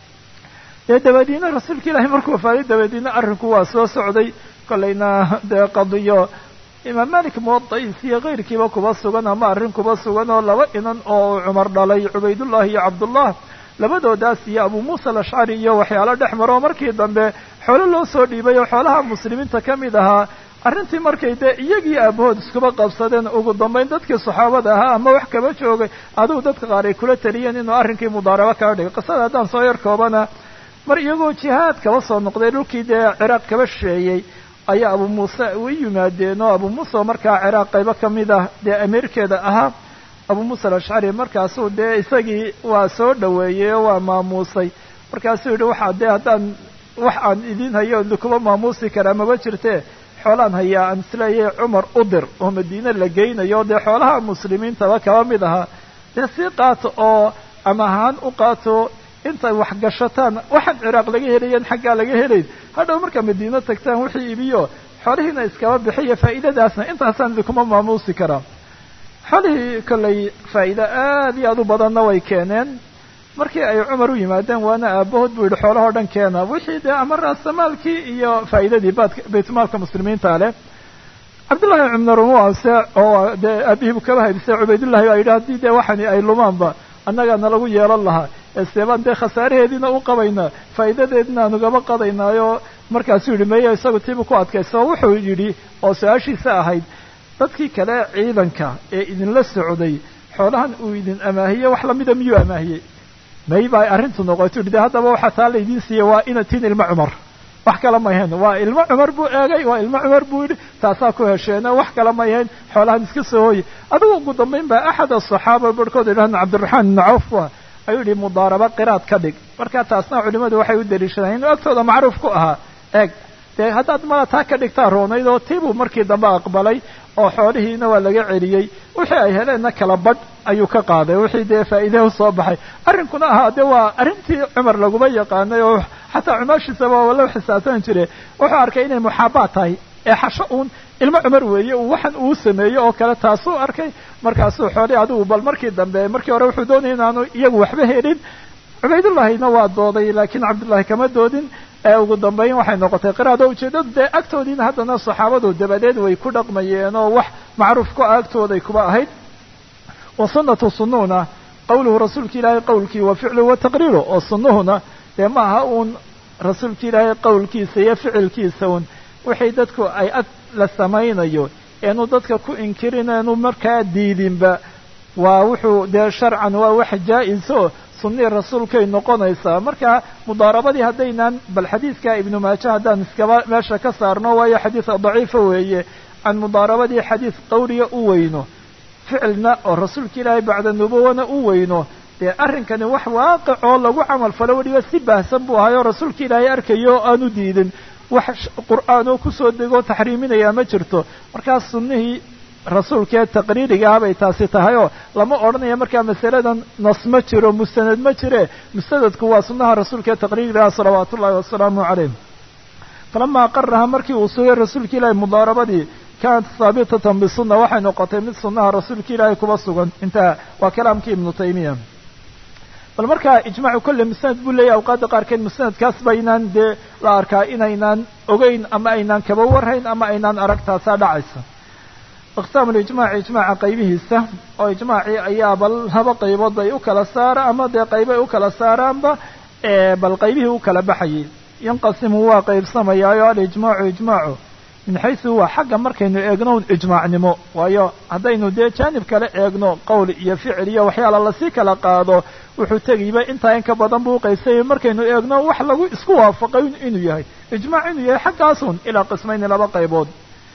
dee dabadiina rasuulka ilaahay markuu wafaaday dabadiina arrinku waa soo socday kollayna dee qadiyo imaam malik muwada'iis iyo kayrkiiba kuba sugan ama arrin kuba sugan oo laba inan oo cumar dhalay cubaydullahi iyo cabdullah labadoodaas iyo abu muusa alashcari iyo waxyaalo dhex maro markii dambe xoolo loo soo dhiibay oo xoolaha muslimiinta ka mid ahaa arrintii markay dee iyagii aabahood iskuba qabsadeen ugu dambayn dadkii saxaabada ahaa ama wax kaba joogay adigu dadka qaar ay kula taliyeen inuu arrinkii mudaarabo kaga dhigay qisada haddaan soo yar koobana mar iyagoo jihaad kaba soo noqday dhulkii dee ciraaq kaba sheeyey ayaa abu muuse u yimaadeen oo abu muuse oo markaa ciraaq qaybo ka mid ah dee amiirkeeda ahaa abu muuse alashcari markaasuu dee isagii waa soo dhoweeyey oo waa maamuusay markaasuu yidhi waxaa dee haddaan wax aan idin hayo kuba maamuusi karaa maba jirtee xoolaan hayaa aan isleeyahay cumar udir oo madiine la geynayo dee xoolaha muslimiintaba kaba mid ahaa dee sii qaato oo ama ahaan u qaato intay wax gashataan waxaan ciraaq laga helayan xaggaa laga helayn hadhow markaa madiino tagtaan wixii ibiyo xoolihiina iskaba bixiya faa'iidadaasna intaasaan idinkuma maamuusi karaa xoolihii kollay faa'iido aad iyo aad u badanna way keeneen markii ay cumar u yimaadeen waana aabahood buu yidhi xoolahoo dhan keena wixii dee ama raasamaalkii iyo faa'iidadii baadka baytmaalka muslimiinta leh cabdullahi cumar umuase oo dee aabihii kaba haybisay cubaydullahi baa yidhi haddii dee waxani ay lumaanba annagaana lagu yeelan lahaa eseebaan dee khasaaraheediina u qabaynaa faa'iidadeedina aan ugaba qadaynaayo markaasuu yidhi maya isagu tiibu ku adkaysa oo wuxuu yidhi oo su-aashiisa ahayd dadkii kale ciidanka ee idinla socday xoolahan uu idin amaahiye wax lamida miyuu amaahiyey may baa arrintu noqoto yidhi de haddaba waxaa taa la idiin siiyey waa inatiin ilmo cumar wax kale ma ahayn waa ilmo cumar buu eegay waa ilmo cumar buu yidhi taasaa ku hesheena wax kale ma ahayn xoolahan iska soo hooye adigu ugu dambayn baa axad asaxaaba barhkood idhahna cabdiraxmaan ibnu cawf wa ayuu yidhi mudaaraba qiraad ka dhig marka taasna culimadu waxay u daliishadaan inuu agtooda macruuf ku ahaa eeg dee haddaad mala taa ka dhigtaa roonayd oo tiibuu markii dambe aqbalay oo xoolihiina waa laga celiyey wixii ay heleenna kala badh ayuu ka qaaday wixii dee faa'iide u soo baxay arrinkuna ahaa dee waa arrintii cumar laguma yaqaanay oo xataa cumaashiisaba waa loo xisaabtan jire wuxuu arkay inay muxaabaad tahay ee xasho uun ilmo cumar weeye uu waxan uu sameeyey oo kale taasuu arkay markaasuu xoolii adigu bal markii dambe markii hore wuxuu doonayay inaanu iyagu waxba helin cubaydullahina waa dooday laakiin cabdullahi kama doodin ee ugu dambayn waxay noqotay qiraad oo ujeeddadu dee agtoodiina haddana saxaabadu dabadeed way ku dhaqmayeen oo wax macruuf ku ah agtooday kuba ahayd wa sunnatu sunnuhuna qowluhu rasuulka ilaahay qowlkii wa ficluhu wa taqriiru oo sunnuhuna dee ma aha uun rasuulka ilaahay qowlkiisa iyo ficilkiisa un wixii dadku ay ag la samaynayo eenu dadka ku inkirin eenu markaa diidinba waa wuxuu dee sharcan waa wax jaa-iso sunnii rasuulkay noqonaysaa marka mudaarabadii haddaynaan bal xadiidka ibnu maaja haddaan iskaba meesha ka saarno waayo xadiis daciifa weeye can mudaarabadii xadiis qawliya u weyno ficilna oo rasuulka ilaahay bacda nubuwana u weyno dee arrinkani wax waaqicoo lagu camal falo weliba si baahsan buu ahaayoo rasuulka ilaahay arkayo oo aanu diidin wax qur'aan oo kusoo degoo taxriiminayaa ma jirto markaas sunnihii rasuulkee taqriiriga ah bay taasi tahay oo lama odhanayo markaa masaladan nas ma jiro mustanad ma jire mustanadku waa sunnaha rasuulkee taqriiriga ah salawaatu ullahi wasalaamu calayh falama aqaraha markii uu sugay rasuulka ilaahay mudaarabadii kaanat haabitatan bisunna waxay noqotay mid sunnaha rasuulka ilaahay kuba sugan intaa waa kalaamkii ibnu taymiya bal markaa ijmaacu kolle musanad buu leeyahy awqaadda qaarkeed musanadkaas baynaan dee la arkaa inaynaan ogeyn ama aynaan kaba warhayn ama aynaan arag taasaa dhacaysa aqsaam ulijmaaci ijmaaca qaybihiisa oo ijmaacii ayaa bal laba qaybood bay u kala saara ama dee qaybay u kala saaraanba bal qaybihii u kala baxayay yanqasimu waa qaybsamayaayo alijmaacu ijmaacu min xaysu waa xagga markaynu eegno ijmaacnimo waayo haddaynu dee jaanib kale eegno qowl iyo ficil iyo waxyaala lasii kala qaado wuxuu tegayba intaa in ka badan buu uqaysayay markaynu eegno wax lagu isku waafaqay inuu yahay ijmaac inuu yahay xaggaasun ilaa qismayni laba qaybood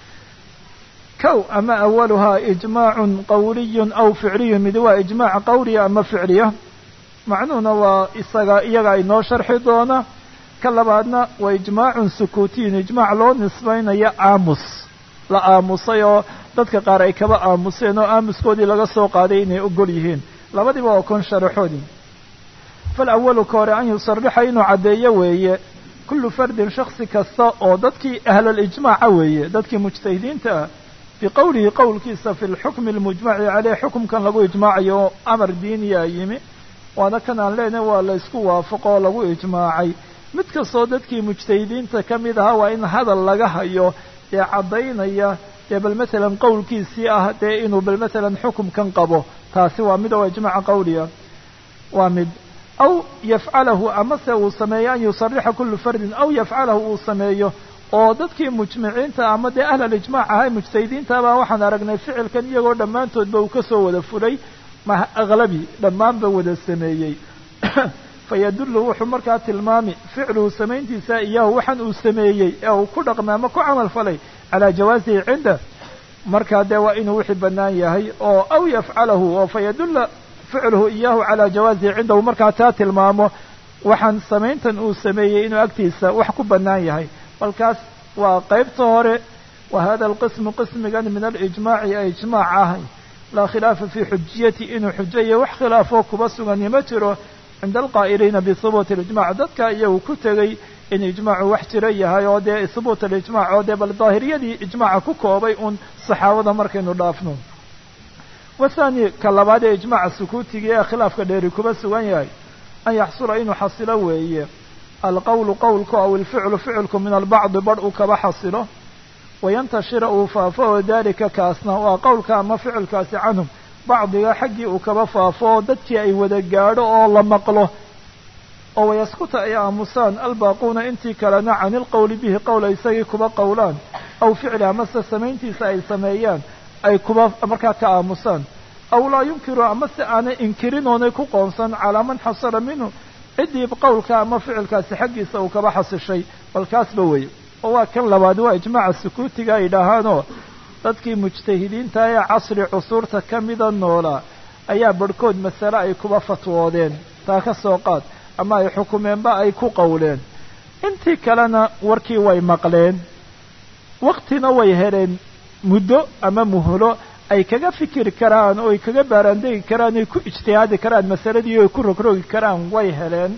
kow ama awaluhaa ijmaacun qawliyun aw ficliyun mid waa ijmaac qawliya ama ficliya macnuhuna waa isaga iyaga inoo sharxi doona ka labaadna waa ijmaacun sukuutiyun ijmaac loo nisbaynayo aamus la aamusay oo dadka qaar ay kaba aamuseen oo aamuskoodii laga soo qaaday inay ogol yihiin labadiba waa kon sharaxoodii falawalu ka hore an yusarixa inuu caddeeyo weeye kullu fardin shaksi kasta oo dadkii ahlalijmaaca weeye dadkii mujtahidiinta ah biqowlihi qowlkiisa fi lxukmi almujmaci caleyh xukumkan lagu ijmaacayo oo amar diiniyaa yimi waana kan aan leenahay waa la isku waafaqo oo lagu ijmaacay mid kastoo dadkii mujtahidiinta ka mid ahaa waa in hadal laga hayo ee caddaynaya dee bal matalan qowlkiisii ah dee inuu bal matalan xukumkan qabo taasi waa mid oo ijmaaca qawliya waa mid aw yafcalahu amase uu sameeyo an yusarixa kullu fardin aw yafcalahu uu sameeyo oo dadkii mujmiciinta ama dee ahlalijmaac ahay mujtahidiintabaa waxaan aragnay ficilkan iyagoo dhammaantoodba uu kasoo wada fulay ma aglabi dhammaanba wada sameeyey fayadullu wuxuu markaa tilmaami ficluhu samayntiisa iyahu waxaan uu sameeyey ee uu ku dhaqmay ama ku camal falay calaa jawaasihi cinda markaa dee waa inuu wixii bannaan yahay oo aw yafcalahu oo fayadulla ficluhu iyahu calaa jawaasihi cinda uu markaa taa tilmaamo waxaan samayntan uu sameeyey inuu agtiisa wax ku bannaan yahay balkaas waa qaybta hore wa hada alqismu qismigan min alijmaaci ee ijmaac ahay laa khilaafa fii xujiyati inuu xujayo wax khilaafoo kuba sugani ma jiro cinda alqaa'iliina bihubuuti alijmac dadka iyagu ku tegey in ijmaacu wax jira yahay oo dee hubuut alijmac oo dee bal daahiriyadii ijmaaca ku koobay uun saxaabada markaynu dhaafno wathani ka labaad ee ijmaaca sukuutigii ee khilaafka dheeri kuba sugan yahay an yaxsula inuu xasilo weeye alqowlu qowlku aw ilficlu ficilku min albacdi badh uu kaba xasilo wayantashira uu faafo oo daalika kaasna waa qowlka ama ficilkaasi canhum bacdiga xaggii uu kaba faafo oo dadkii ay wada gaadho oo la maqlo oo wayaskuta ay aamusaan albaaquuna intii kalena can ilqowli bihi qowla isagii kuba qowlaan aw ficli amase samayntiisa ay sameeyaan ay kuba markaa ka aamusaan aw laa yunkiru amase aanay inkirin oonay ku qoonsan calaa man xasala minhu ciddii qowlka ama ficilkaasi xaggiisa uu kaba xasishay balkaasba weye oo waa kan labaad waa ijmaaca sukuutiga ay dhahaanoo dadkii mujtahidiinta ee casri cusuurta ka mida noolaa ayaa barhkood masale ay kuba fatwoodeen taa ka soo qaad ama ay xukumeenba ay ku qowleen intii kalena warkii way maqleen waktina way heleen muddo ama muhlo ay kaga fikiri karaan oo ay kaga baaraandegi karaan ay ku ijtihaadi karaan masaladii oo ay ku rogrogi karaan way heleen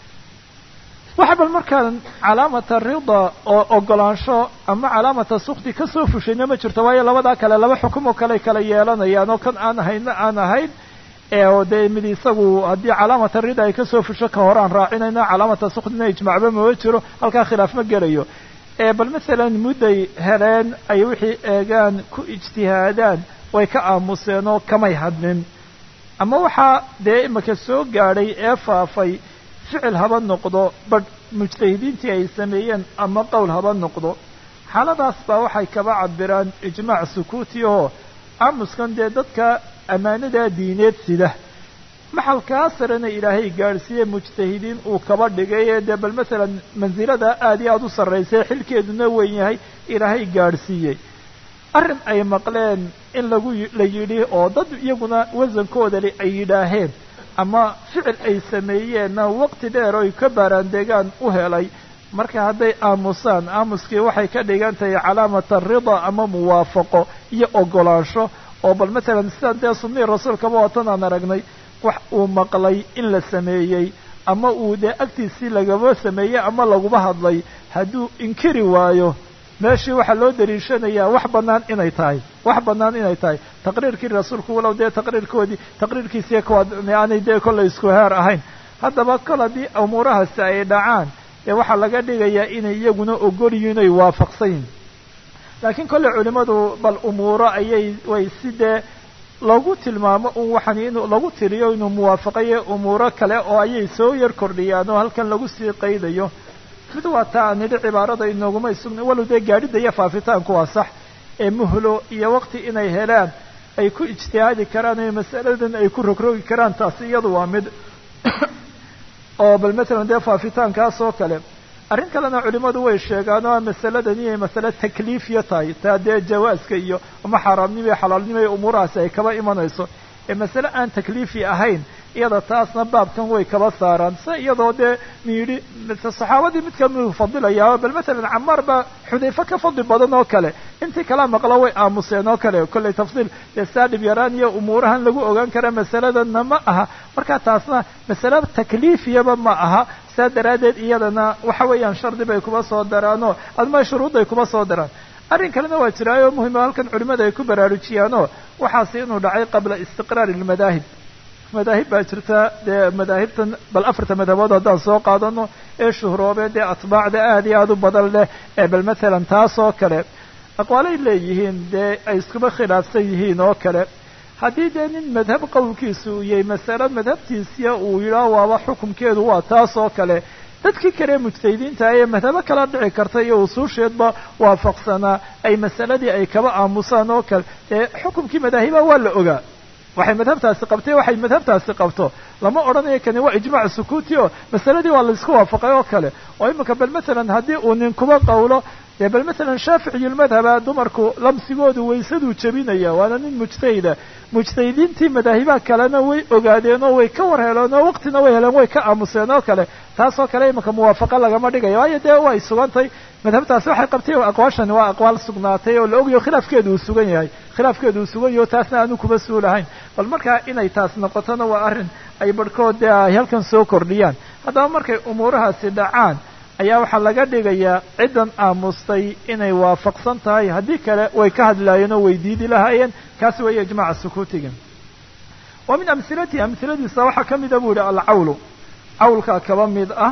waxa bal markaan calaamata rida oo ogolaansho ama calaamata sukti ka soo fushayna ma jirto waayo labadaa kale laba xukum oo kale kala yeelanayaan oo kan aan hayna aan ahayn ee oo dee mid isagu haddii calaamata rida ay kasoo fusho ka hor aan raacinayna calaamata suktina ijmacba mama jiro halkaa khilaaf ma gelayo ee bal masalan mudday heleen ay wixii eegaan ku ijtihaadaan way ka aamuseen oo kamay hadlin ama waxaa dee imaka soo gaadhay ee faafay ficil haba noqdo badh mujtahidiintii ay sameeyeen ama qowl haba noqdo xaaladaas baa waxay kaba cabiraan ijmaac sukuuti oo aamuskan dee dadka ammaanadaa diineed sida maxalkaa sarena ilaahay gaadhsiiye mujtahidiin uu kaba dhigay ee dee bal masalan mansilada aad iyo aada u sarraysay xilkeeduna weyn yahay ilaahay gaadhsiiyey arrin ay maqleen in lagu la yidhi oo dad iyaguna wasankoodali ay yidhaaheen ama ficil ay sameeyeenna waqti dheer oy ka baaraandegaan u helay marka hadday aamusaan aamuskii waxay ka dhigan tahay calaamata rida ama muwaafaqo iyo ogolaansho oo bal masalan sidaan dee sunnihii rasuulkaba waatan aan aragnay wax uu maqlay in la sameeyey ama uu dee agtiisii lagaba sameeyey ama laguba hadlay hadduu inkiri waayo meeshii waxaa loo daliishanayaa wax bannaan inay tahay wax bannaan inay tahay taqriirkii rasuulku walow dee taqriirkoodii taqriirkiisii kuwaad aanay dee kollay isku heer ahayn haddaba kol haddii umuurahaasi ay dhacaan dee waxaa laga dhigayaa inay iyaguna ogolyihiin ay waafaqsan yihin laakiin kollay culimmadu bal umuuro ayay way si dee lagu tilmaamo un waxan inuu lagu tiriyo inuu muwaafaqayo umuuro kale oo ayay soo yar kordhiyaan oo halkan lagu sii qaydayo mid waa taa aan nidhi cibaarada inooguma isugna walow dee gaadhidda iyo faafitaanku waa sax ee muhlo iyo waqti inay helaan ay ku ijtihaadi karaan iyo masaladan ay ku rogrogi karaan taasi iyadu waa mid oo bal masalan dee faafitaankaas oo kale arrin kalena culimmadu way sheegaan oo masaladan inay masale takliifiya tahay taa dee jawaaska iyo ama xaaraamnimo iyo xalaalnimo iyo umuurahaasi ay kaba imanayso ee masale aan takliifi ahayn iyada taasna baabkan way kaba saaraan se iyadoo dee miyidhi saxaabadii mid kamiduu fadilayaa bal masalan camaar baa xudayfe ka fadli badan oo kale intii kala maqlo way aamuseen oo kale kollay tafsiil dee saadhib yaraan iyo umuurahan lagu ogaan kara masaladanna ma aha marka taasna masale takliifiyaba ma aha saa daraaddeed iyadana waxa weeyaan shardi bay kuba soo daraanoo adma shuruudday kuba soo daraan arrin kalena waa jiraayo muhima halkan culimada ay ku baraarujiyaanoo waxaasi inuu dhacay qabla istiqraar ilmadaahib madaahib baa jirta dee madaahibtan bal afarta madhabood haddaan soo qaadano ee shuhroobe dee atbaacda aad iyo aada u badan leh ee bal masalan taas oo kale aqwaalay leeyihiin dee ay iskuba khilaafsan yihiin oo kale haddii dee nin madhab qowlkiisa uu yahay masale madhabtiisiya uu yidhaah waaba xukumkeedu waa taas oo kale dadkii kale mujtahidiinta ee madhabo kala dhici karta iyo usuusheedba waafaqsanaa ay masaladii ay kaba aamusaan oo kale dee xukumkii madaahiba waa la ogaa waxay madhabtaasi qabtay waxay madhabtaasi qabto lama odhanayo kani waa ijmaac sukuuti oo masaladii waa laisku waafaqay oo kale oo imika bal masalan haddii uu nin kuba qawlo dee bal masalan shaaficiyulmadhaba dumarku lamsigoodu waysaduu jebinaya waana nin mujtahida mujtahidiintii madaahibaha kalena way ogaadeen oo way ka war heleen oo waqtina way heleen way ka aamuseen oo kale taasoo kale imika muwaafaqa lagama dhigayo waayo dee way sugantay madhabtaasi waxay qabtay aqwaashani waa aqwaal sugnaatay oo la ogyaho khilaafkeedu uu sugan yahay khilaafkeedu uu sugan yaho taasna aanu kuba suulahayn bal markaa inay taas noqotona waa arrin ay barhkood dee ay halkan soo kordhiyaan haddaba markay umuurahaasi dhacaan ayaa waxaa laga dhigayaa ciddan aamustay inay waafaqsan tahay haddii kale way ka hadlaayeen oo way diidi lahaayeen kaasi weeye ijmaaca sukuutiga wa min amhilatihi amhiladiisa waxaa ka mida buu yihi alcawlu cawlkaa kaba mid ah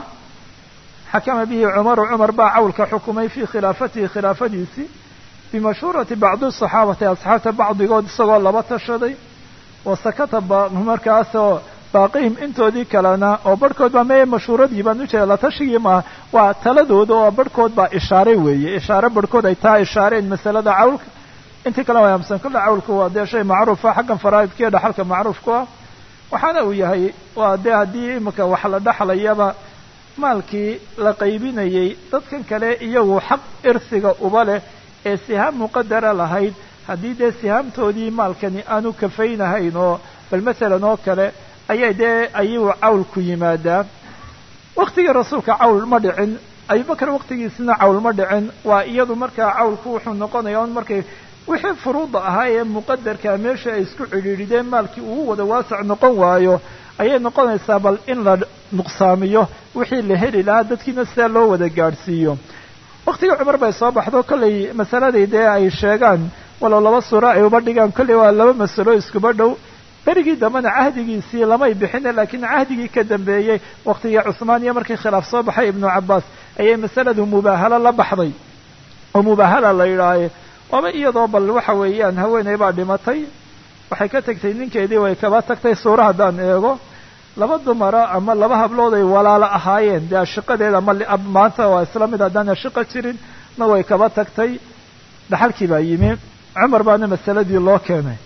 xakama bihi cumaru cumar baa cawlka xukumay fii khilaafatihi khilaafadiisii bimashhuurati bacdi saxaabati asxaabta bacdigood isagoo laba tashaday wa sakata markaasoo baaqihim intoodii kalena oo barhkood baa mee mashhuuradii baan ujeeda la tashigii maaha waa taladooda oo barhkood baa ishaare weeye ishaare barhkood ay taa ishaareen masalada cawlka intii kale waa amsan kulle cawlku waa dee shay macruufa xaggan faraa'idkiiyo dhaxalka macruufku ah waxaana uu yahay waa dee haddii imika wax la dhaxlayaba maalkii la qaybinayey dadkan kale iyagu xaq irsiga uba leh ee sihaam muqadara lahayd haddii dee sihaamtoodii maalkani aanu kafaynahayn oo bal masalan oo kale ayay dee ayuu cawl ku yimaadaa waktigii rasuulka cawl ma dhicin abubakar waktigiisina cawl ma dhicin waa iyadu markaa cawlku wuxuu noqonaya un markay wixii furuuda ahaa ee muqadarkaa meesha ay isku cidhiidhideen maalkii uu wada waasac noqon waayo ayay noqonaysaa bal in la nuqsaamiyo wixii la heli lahaa dadkiina sidaa loo wada gaadhsiiyo waktigii cumar bay soo baxdo kollay masaladii dee ay sheegaan walow laba suuro ay uba dhigaan kollay waa laba masalo iskuba dhow berigii dambena cahdigiisii lamay bixine laakiin cahdigii ka dambeeyey waktigii cusmaan iyo markii khilaaf soo baxay ibnu cabbaas ayay masaladu mubaahala la baxday oo mubaahala la yidhaahe waaba iyadoo bal waxa weeyaan haweeney baa dhimatay waxay ka tagtay ninkeedii way kaba tagtay suura haddaan eego laba dumara ama laba hablood ay walaalo ahaayeen dee ashiqadeeda ama maanta waa isla mid haddaan ashiqa jirin na way kaba tagtay dhaxalkii baa yimi cumar baana masaladii loo keenay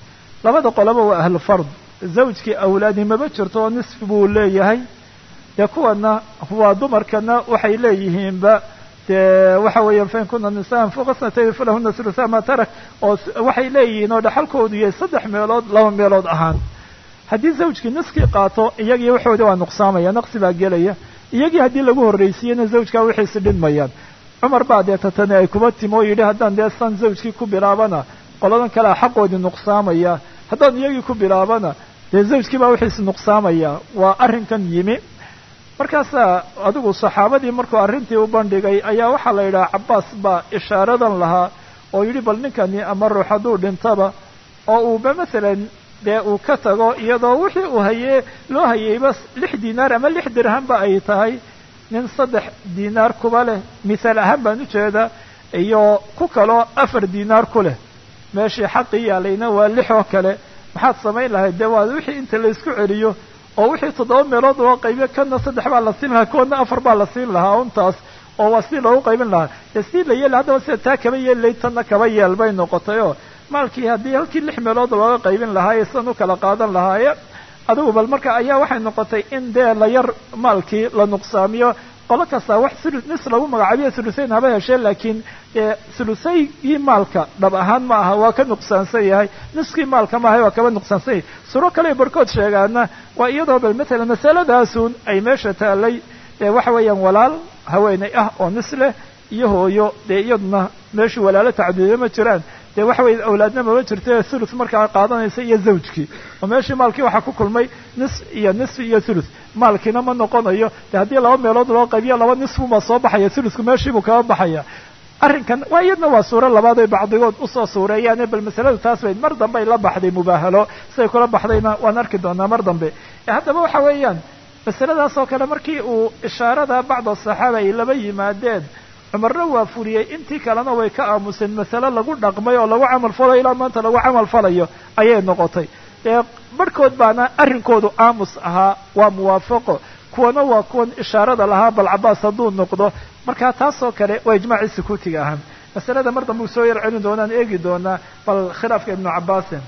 labada qolaba waa ahlu fard zawjkii awlaadi maba jirto oo nisfi buu leeyahay dee kuwana waa dumarkana waxay leeyihiinba dee waxa weeyaan fain kuna nisaan fawqa snatayn falahuna thulutha ma tarak oo waxay leeyihiin oo dhaxalkoodu yahay saddex meelood laba meelood ahaan haddii zawjkii niskii qaato iyagii waxoodi waa nuqsaamaya naqsi baa gelaya iyagii haddii lagu horraysiiyena zawjkaa wixiisi dhinmayaan cumar baa dee tatani ay kuba timo oo yidhi haddaan dee san zawjkii ku bilaabana qoladan kalea xaqoodii nuqsaamaya haddaan iyagii ku bilaabana dee zawjkii baa wixiisi nuqsaamaya waa arrinkan yimi markaasaa adigu saxaabadii markuu arrintii u bandhigay ayaa waxaa la yidhaha cabbaas baa ishaaradan lahaa oo yidhi bal ninkani ama ruux hadduu dhintaba oo uuba masalan dee uu ka tago iyadoo wixii uu hayee loo hayeyba lix diinaar ama lix dirhamba ay tahay nin saddex diinaar kuba leh mithaal ahaan baan u jeeda iyo ku kaloo afar diinaar ku leh meeshii xaqii yaalayna waa lix oo kale maxaad samayn lahayd dee waa wixii inta la isku celiyo oo wixii toddoba meelood loo qaybiyo kana saddex baa la siin lahaa kuwana afar baa la siin lahaa untaas oo waa si loogu qaybin lahaa dee si la yeela haddaba sida taa kaba yeellay tanna kaba yeel bay noqotay oo maalkii haddii halkii lix meelood looga qaybin lahaaye sidan u kala qaadan lahaaye adigu bal marka ayaa waxay noqotay in dee la yar maalkii la nuqsaamiyo qolo kasta wax ulu nis lagu magacaabiyo thulusayn haba heshee laakiin dee thulusaygii maalka dhab ahaan ma aha waa ka nuqsaansan yahay niskii maalka maaha waa kaba nuqsaansan yahay suro kale barkood sheegaana waa iyadoo bal matalan masaladaasun ay meesha taalay dee waxa weeyaan walaal haweeney ah oo nis leh iyo hooyo dee iyaduna meeshii walaalo tacdiido ma jiraan dee waxa weye awlaadna maba jirta thuluth markaa qaadanaysa iyo zawjkii oo meeshii maalkii waxaa ku kulmay nis iyo nisfi iyo thuluth maalkiina ma noqonayo dee haddii laba meelood loo qaybiyo laba nisfubaa soo baxaya thuluthku meeshiibuu kaba baxaya arrinkan waa iyadna waa suuro labaad oy bacdigood usoo suureeyaane bal masaladu taas bayd mar dambe ay la baxday mubaahalo siday kula baxdayna waan arki doonaa mar dambe haddaba waxa weeyaan masaladaas oo kale markii uu ishaarada bacd asaxaaba ay laba yimaadeen cumarna waa fuliyey intii kalena way ka aamuseen masale lagu dhaqmay oo lagu camal falayo ilaa maanta lagu camal falayo ayay noqotay dee barhkood baana arrinkoodu aamus ahaa waa muwaafaqo kuwana waa kuwan ishaarada lahaa bal cabaas hadduu noqdo markaa taasoo kale waa ijmaacii sukuutiga ahaan masalada mar dambe u soo yar celin doonaan eegi doonaa bal khilaafka ibnu cabaasin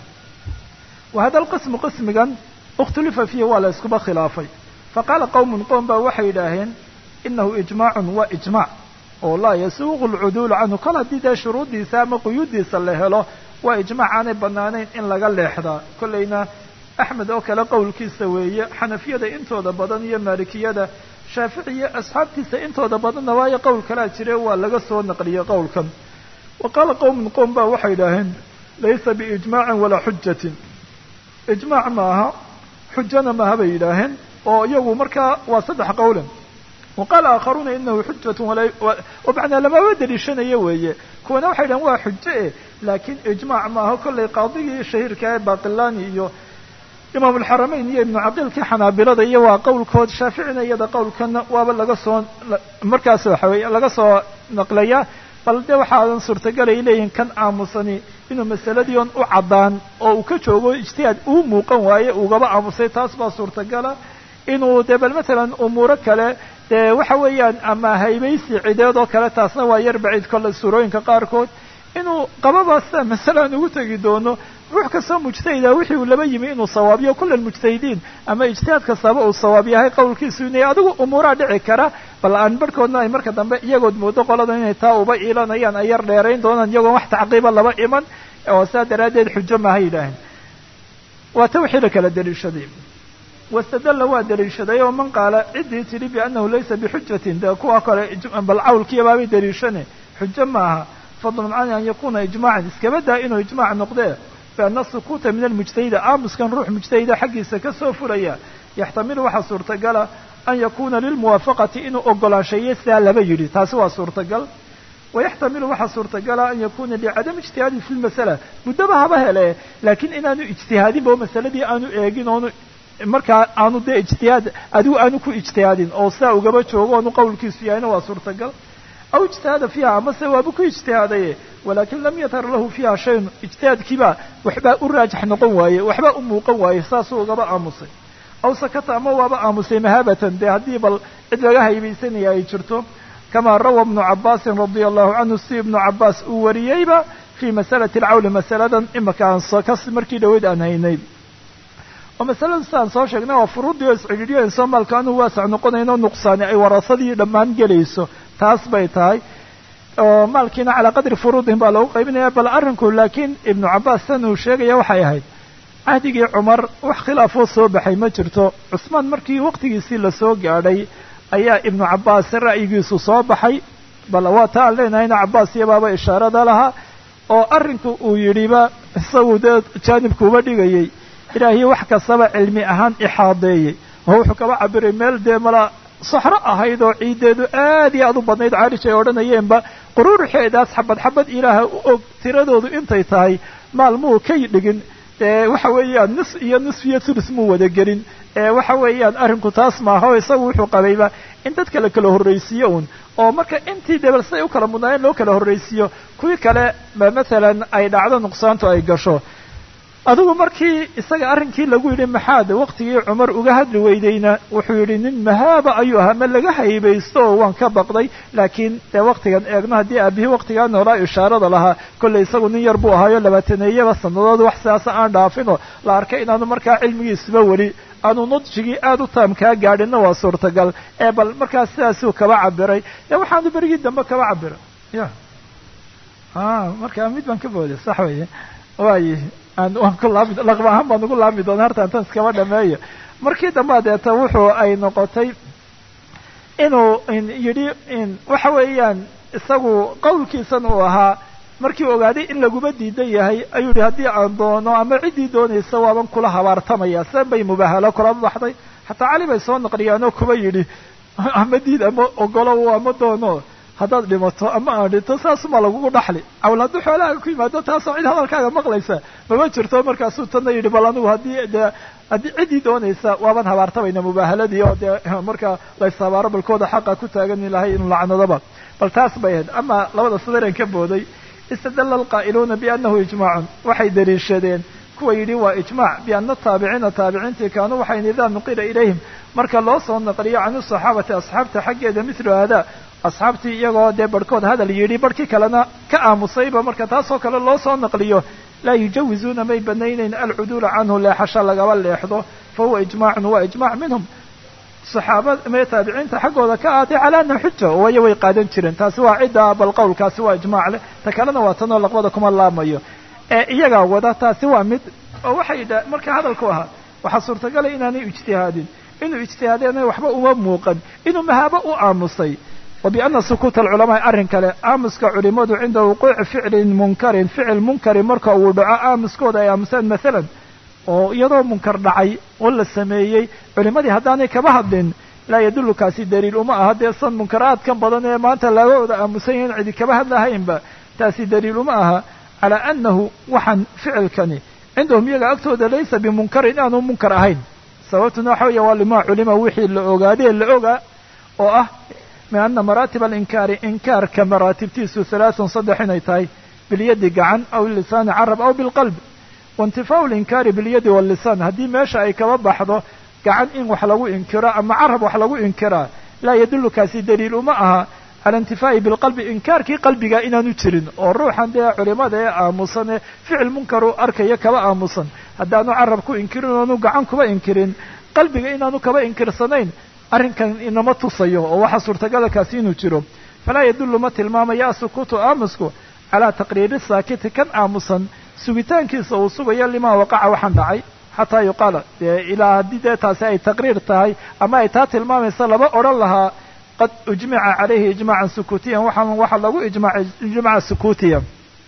wa hada alqismu qismigan ikhtulifa fiihi waa la iskuba khilaafay faqaala qowmun qowm baa waxay yidhaaheen inahu ijmaacun waa ijmaac oo laa yasuuqu alcuduulu canhu kol haddii dee shuruuddiisa ama quyuuddiisa la helo waa ijmaac aanay bannaanayn in laga leexdaa kollayna axmed oo kale qowlkiisa weeye xanafiyada intooda badan iyo maalikiyada shaafici iyo asxaabtiisa intooda badanna waayo qowl kalaa jire waa laga soo naqliyey qowlkan wa qaala qowmun qowm baa waxay idhaaheen laysa biijmaacin walaa xujatin ijmaac maaha xujana maaha bay yidhaaheen oo iyagu markaa waa saddex qowlan wa qaala aakharuuna inahu xujatun wamacnaa lamaba deliishanayo weeye kuwana waxay dhahen waa xujo eh laakiin ijmaac maaha kollay qaadigii shahiirka ee baqilani iyo imaam alxaramayn iyo ibnu caqiilkii xanaabilada iyo waa qowlkood shaaficina iyada qowlkana waaba laga soo markaas waxa weeye laga soo naqlaya bal dee waxaadan suurtagalay leeyihin kan aamusani inuu masaladii on u caddaan oo uu ka joogo ijtihaad uu muuqan waaye ugaba aamusay taas baa suurtagala inuu dee bal matalan umuuro kale dee waxa weeyaan ama haybaysi cideed oo kale taasna waa yar baciid kolle suurooyinka qaarkood inuu qababaasta masalan ugu tegi doono ruux kastoo mujtahida wixii uu laba yimi inuu sawaabiyo kulla mujtahidiin ama ijtihaad kastaba uu sawaab yahay qowlkiisu inay adigu umuuraa dhici kara bal aan barhkoodna ay marka dambe iyagood moodo qolada inay taa uba iilanayaan ay yar dheerayn doonaan iyagoon wax tacqiiba laba iman oo saa daraaddeed xujo maaha yidhaaheen waa ta wixii la kala deliishaday wastadalla waa deliishaday oo man qaala ciddii tidhi biannahu laysa bixujatin dee kuwa kale bal cawlkiibaabay deliishane xujo maaha fadlan can an yakuuna ijmaacan iskabadaa inuu ijmaac noqdee bianna sukuuta min almujtahida aamuskan ruux mujtahida xaggiisa ka soo furaya yaxtamilu waxaa suurtagala an yakuuna lilmuwaafaqati inuu ogolaansheeyo sidaa laba yidhi taasi waa suurtagal wayaxtamilu waxaa suurtagala an yakuuna licadami ijtihaadi fi lmasala muddaba haba hele laakiin inaanu ijtihaadinba masaladii aanu eegin oonu markaa aanu dee ijtihaad adigu aanu ku ijtihaadin oo sidaa ugaba joogo oonu qowlkiisu yahayna waa suurtagal aw ijtihaada fiiha amase waaba ku ijtihaadaye walaakin lam yatar lahu fiiha shayun ijtihaadkiibaa waxbaa u raajax noqon waaye waxbaa u muuqan waaye saasuu ugaba aamusay aw sakata ama waaba aamusay mahaabatan dee haddii bal cid laga haybaysanaya ay jirto kamaa rawa ibnu cabaasin radia allahu canhu si ibnu cabaas uu wariyeyba fii masalati alcawli masaladan imaka aan soo kas markii dhaweyd aan haynayd oo masalada sidaan soo sheegnay waa furuudii oo iscidhiidhiyo soo maalka aanu waasac noqonayno nuqsaani ay warasadii dhammaan gelayso taas bay tahay oo maalkiina calaa qadri furuudihim baa lagu qaybinaya bal arrinku laakiin ibnu cabbaas san uu sheegaya waxay ahayd cahdigii cumar wax khilaafoo soo baxay ma jirto cusmaan markii waqtigiisii lasoo gaadhay ayaa ibnu cabbaas ra'yigiisu soo baxay bal waa ta aan leenahayna cabbaas iyabaaba ishaarada lahaa oo arrinku uu yidhiba isagu dee jaanibkuuba dhigayey ilaahiy wax kastaba cilmi ahaan ixaadeeyey oo wuxuu kaba cabiray meel dee mala saxro ahayd oo ciiddeedu aad iyo aad u badnayd caarish ay odhanayeenba quruuruxeedaas xabad xabad ilaaha u og tiradoodu intay tahay maalmuu kay dhigin dee waxa weeyaan nis iyo nis iyo tulus muu wada gelin ee waxa weeyaan arrinku taas maaha oo isagu wuxuu qabayba in dadka la kala horraysiiyo uun oo marka intii debel siday u kala mudnaayeen loo kala horraysiiyo kuwii kale ba masalan ay dhacdo nuqsaantu ay gasho adigu markii isaga arrinkii lagu yidhi maxaad waqtigii cumar uga hadli weydayna wuxuu yidhi nin mahaaba ayuu ahaa ma laga haybaysto oo waan ka baqday laakiin dee waqtigan eegno haddii aabihii waqtigaa noolaa ishaarada lahaa kollay isagu nin yar buu ahaayo labaataneeyaba sannadood wax sidaasa aan dhaafinoo la arkay inaanu markaa cilmigiisuba weli aanu nudjigii aad u taamkaa gaadhinna waa suurtagal ee bal markaa sidaasuu kaba cabiray ee waxaanu berigii dambe kaba cabiray ya markaa mid baan ka booday sax weye waaye waan ku laami laqba ahaan baan ugu laami doona harta intaan iskaba dhameeyo markii dambe adeeta wuxuu ay noqotay inuu yidhi waxa weeyaan isagu qowlkiisan uu ahaa markii ogaaday in laguma diidan yahay ayuu yihi haddii aan doono ama ciddii doonaysa waaban kula habaartamaya se bay mubaahalo kula baxday xataa cali bay soo naqliyaanoo kuba yidhi ama diid ama ogolo ama doono haddaad dhimato ama aan dhinto saasuma lagugu dhaxli cawl hadduu xoolahaaga ku yimaado taasoo cid hadalkaaga maqlaysa mama jirto markaasuu tanna yidhi bal anigu haddii dee haddii ciddii doonaysa waaban habaartabayna mubaahaladii oo dee marka layshabaaro balkooda xaqa ku taagan ilahay inuu lacnadaba bal taas bay ahayd ama labada sadareen ka booday istadalla alqaa'iluuna biannahu ijmaacun waxay daliishadeen kuwa yidhi waa ijmaac bianna taabiciina taabiciintii kaanuu waxayn idaa nuqila ilayhim marka loo soo naqliyo can saxaabati asxaabta xaggeeda mithlu haadaa asxaabtii iyagoo dee barhkood hadal yidhi barhkii kalena ka aamusayba marka taasoo kale loo soo naqliyo laa yujawizuuna may banaynayn alcuduula canhu leexasho lagaba leexdo fa huwa ijmaacun waa ijmaac minhum saxaabad mee taabiciinta xaggooda ka aatay calaa anna xuja waayo way qaadan jireen taasi waa cidda bal qowlkaasi waa ijmaac leh ta kalena waa tanoo laqbada kuma laamayo ee iyagaa wada taasi waa mid oo waxay dha marka hadalku ahaa waxaa suurtagalay inaanay ijtihaadin inuu ijtihaadeenay waxba uma muuqan inuu mahaabo u aamusay وبأن سكوت العلماء أرن كله آمس كعلماء عند وقوع فعل منكر فعل منكر مركا ودعاء آمس كودا يا مثلا مثلا ويضع منكر دعي ولا السمايي علماء هداني كبهدين لا يدل كاسي دليل وما هذا أصلا منكرات كم بدنا ما أنت لا ودا آمسين عدي كبهد لهين با تاسي دليل وما على أنه وحن فعل كني عندهم يجا أكتود ليس بمنكر إنه منكر أهين سوتنا حوي والما علماء وحي اللي اللي أوجا وأه من أن مراتب الإنكار إنكار كمراتب تيسو ثلاث صدحين أيتاي باليد قعن أو اللسان عرب أو بالقلب وانتفاء الإنكار باليد واللسان هدي ماشا أي كباب حضو قعن إن وحلو إنكرا أما عرب وحلو إنكرا لا يدل كاسي دليل معها على انتفاء بالقلب إنكار كي قلبك إنا نترين والروح عندها علماء دي آموصان فعل منكر أركي كبا آموصان هدانو عربكو إنكرين ونو قعنكو إنكرين قلبك إنا نكبا إنكر سنين arrinkan inama tusayo oo waxa suurtagal kaasi inuu jiro falaa yadullu ma tilmaamaya sukuutu aamusku calaa taqriiri saakiti kan aamusan sugitaankiisa uu sugayo lima waqaca waxaan dhacay xataa yuqaala ilaa haddii dee taasi ay taqriir tahay ama ay taa tilmaamaysa laba odhan lahaa qad ujmica calayhi ijmaacan sukuutiyan waxaan waxa lagu ijmaacay ijmaaca sukuutiya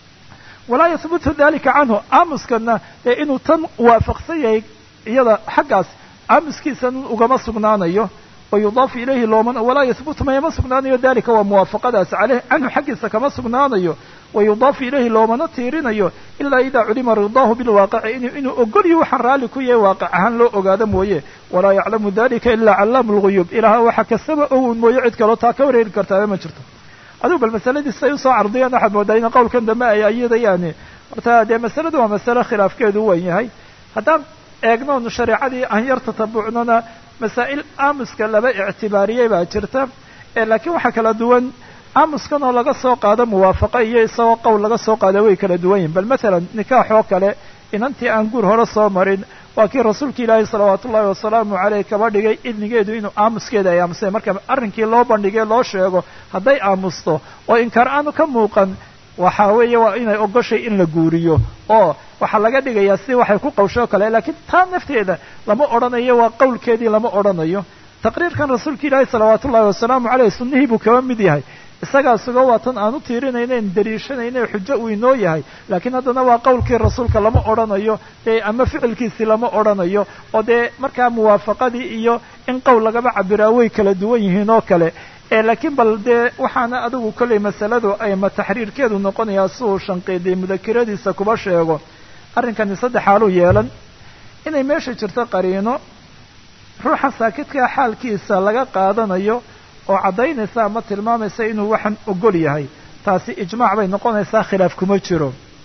walaa yahbutu dalika canhu aamuskana ee inuu tan waafaqsan yahay iyada xaggaas aamuskiisan ugama sugnaanayo ويضاف إليه لومن ولا يثبت ما يمسكنانيو ذلك وموافقة عليه عنه حقيقة كما سكنانيو ويضاف إليه لومن تيرينيو إلا إذا علم رضاه بالواقع إنه إنه أقول يوحن رالك يا واقع هن لو أقادم ويه ولا يعلم ذلك إلا علام الغيوب إلها وحكى السبب أو ويعد كلوتا كوري الكرتابة ما شرطه هذا بالمسألة دي سيوصى عرضيا أحد ودينا قول كان دماء أيضا يعني هذه مسألة ومسألة خلاف كده وين هاي هذا eegnoonu shareecadii aan yar tatabucnona masaa'il aamuska laba ictibaariyey baa jirta ee laakiin waxaa kala duwan aamuskan oo laga soo qaado muwaafaqo iyo isagoo qowl laga soo qaado way kala duwan yihin bal masalan nikaax oo kale inantii aan guur hore soo marin waa kii rasuulka ilaahi salawaatu ullahi wasalaamu caleyh kaba dhigay idnigeedu inuu aamuskeeda ay aamusay marka arrinkii loo bandhigay loo sheego hadday aamusto oo inkaar aanu ka muuqan waxa weeye waa inay ogoshay in la guuriyo oo waxaa laga dhigayaa si waxay ku qawsho kale laakiin taa nafteeda lama odhanayo waa qowlkeedii lama odhanayo taqriirkan rasuulka ilaahi salawaatu ullahi wasalaamu caleyh sunnihii buu kaba mid yahay isagaa sugo waa tan aan u tiirinaynayn dariishanayna xujo uu inoo yahay laakiin haddana waa qowlkii rasuulka lama odhanayo dee ama ficilkiisii lama odhanayo oo dee markaa muwaafaqadii iyo in qowl lagaba cabiraa way kala duwan yihiin oo kale laakiin bal dee waxaana adigu kollay masaladu ayma taxriirkeedu noqonayaa si uu shanqiiday mudakiradiisa kuba sheego arrinkani saddex xaaluu yeelan inay meesha jirto qariino ruuxa saakidkaa xaalkiisa laga qaadanayo oo caddaynaysa ama tilmaamaysa inuu waxan ogol yahay taasi ijmaac bay noqonaysaa khilaaf kuma jiro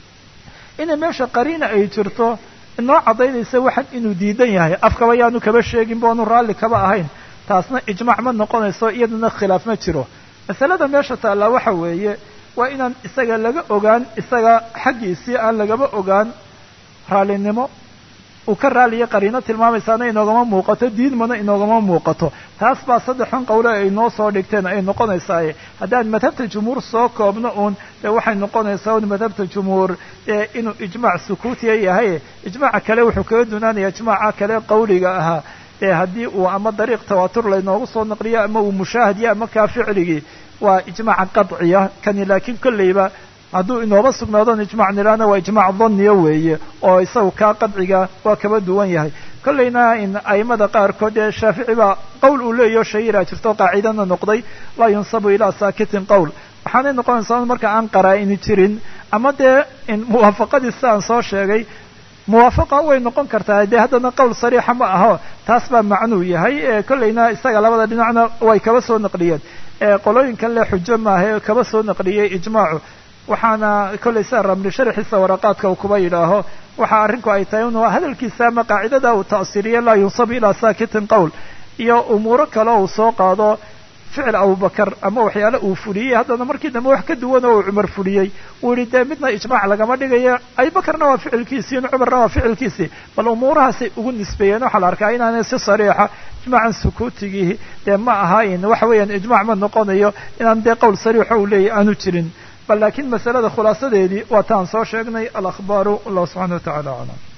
inay meesha qariina ay jirto inoo caddaynaysa waxan inuu diidan yahay afkaba yaanu kaba sheegin ba aanu raalli kaba ahayn taasna ijmaac ma noqonayso iyaduna khilaaf ma jiro masalada meesha taallaa waxa weeye waa inaan isaga laga ogaan isaga xaggiisii aan lagaba ogaan raallinimo uu ka raaliya qariino tilmaamaysaana inoogama muuqato diidmana inoogama muuqato taas baa saddexan qowle ay noo soo dhigteen ay noqonaysaaye haddaan madhabta jumhuur soo koobno uun dee waxay noqonaysaa un madhabta jumhuur ee inuu ijmaac sukuutiya yahay ijmaaca kale wuxuu kaga dunaanaya ijmaaca kale qawliga ahaa ee haddii uu ama dariiq tawaatur laynoogu soo naqliyo ama uu mushaahadiya ama kaa ficligii waa ijmaaca qadciya kani laakiin kolleyba hadduu inooba sugnaadon ijmac nilana waa ijmaac dhanniya weeye oo isagu kaa qadciga waa kaba duwan yahay kollayna in aimada qaarkood ee shaafici baa qowl uu leeyaho shahiira jirto qaacidana noqday laa yunsabu ilaa saakitin qowl waxaanay noqonaysaa marka aan qaraa-ini jirin ama dee in muwaafaqadii si aan soo sheegay muwaafaqa way noqon kartaa dee haddana qowl sariixa ma aho taas baa macnuu yahay kollayna isaga labada dhinacna way kaba soo naqliyeen qolooyinkan le xujo maaha ee kaba soo naqliyey ijmaacu waxaana kollay sida ramli sharxiisa waraqaadka uu kuba yidhaaho waxa arrinku ay tahay un hadalkiisa ama qaacidada uu ta'siiriye laa yunsabu ilaa saakitin qowl iyo umuuro kale uu soo qaado ficil abubakar ama waxyaale uu fuliyey haddana markii dambe wax ka duwan oo uu cumar fuliyey uu yihi dee midna ijmaac lagama dhigayo abubakarna waa ficilkiisii in cumarna waa ficilkiisii bal umuurahaasay ugu nisbeeyeen waxaa la arkaa inaanay si sariixa ijmaacan sukuutigii dee ma ahayn waxa weeyaan ijmaac ma noqonayo inaan dee qowl sariixo uu leeyahy aanu jirin bal laakiin masalada khulaasadeedii waa taan soo sheegnay alakhbaaru allah subxana wa tacala aclam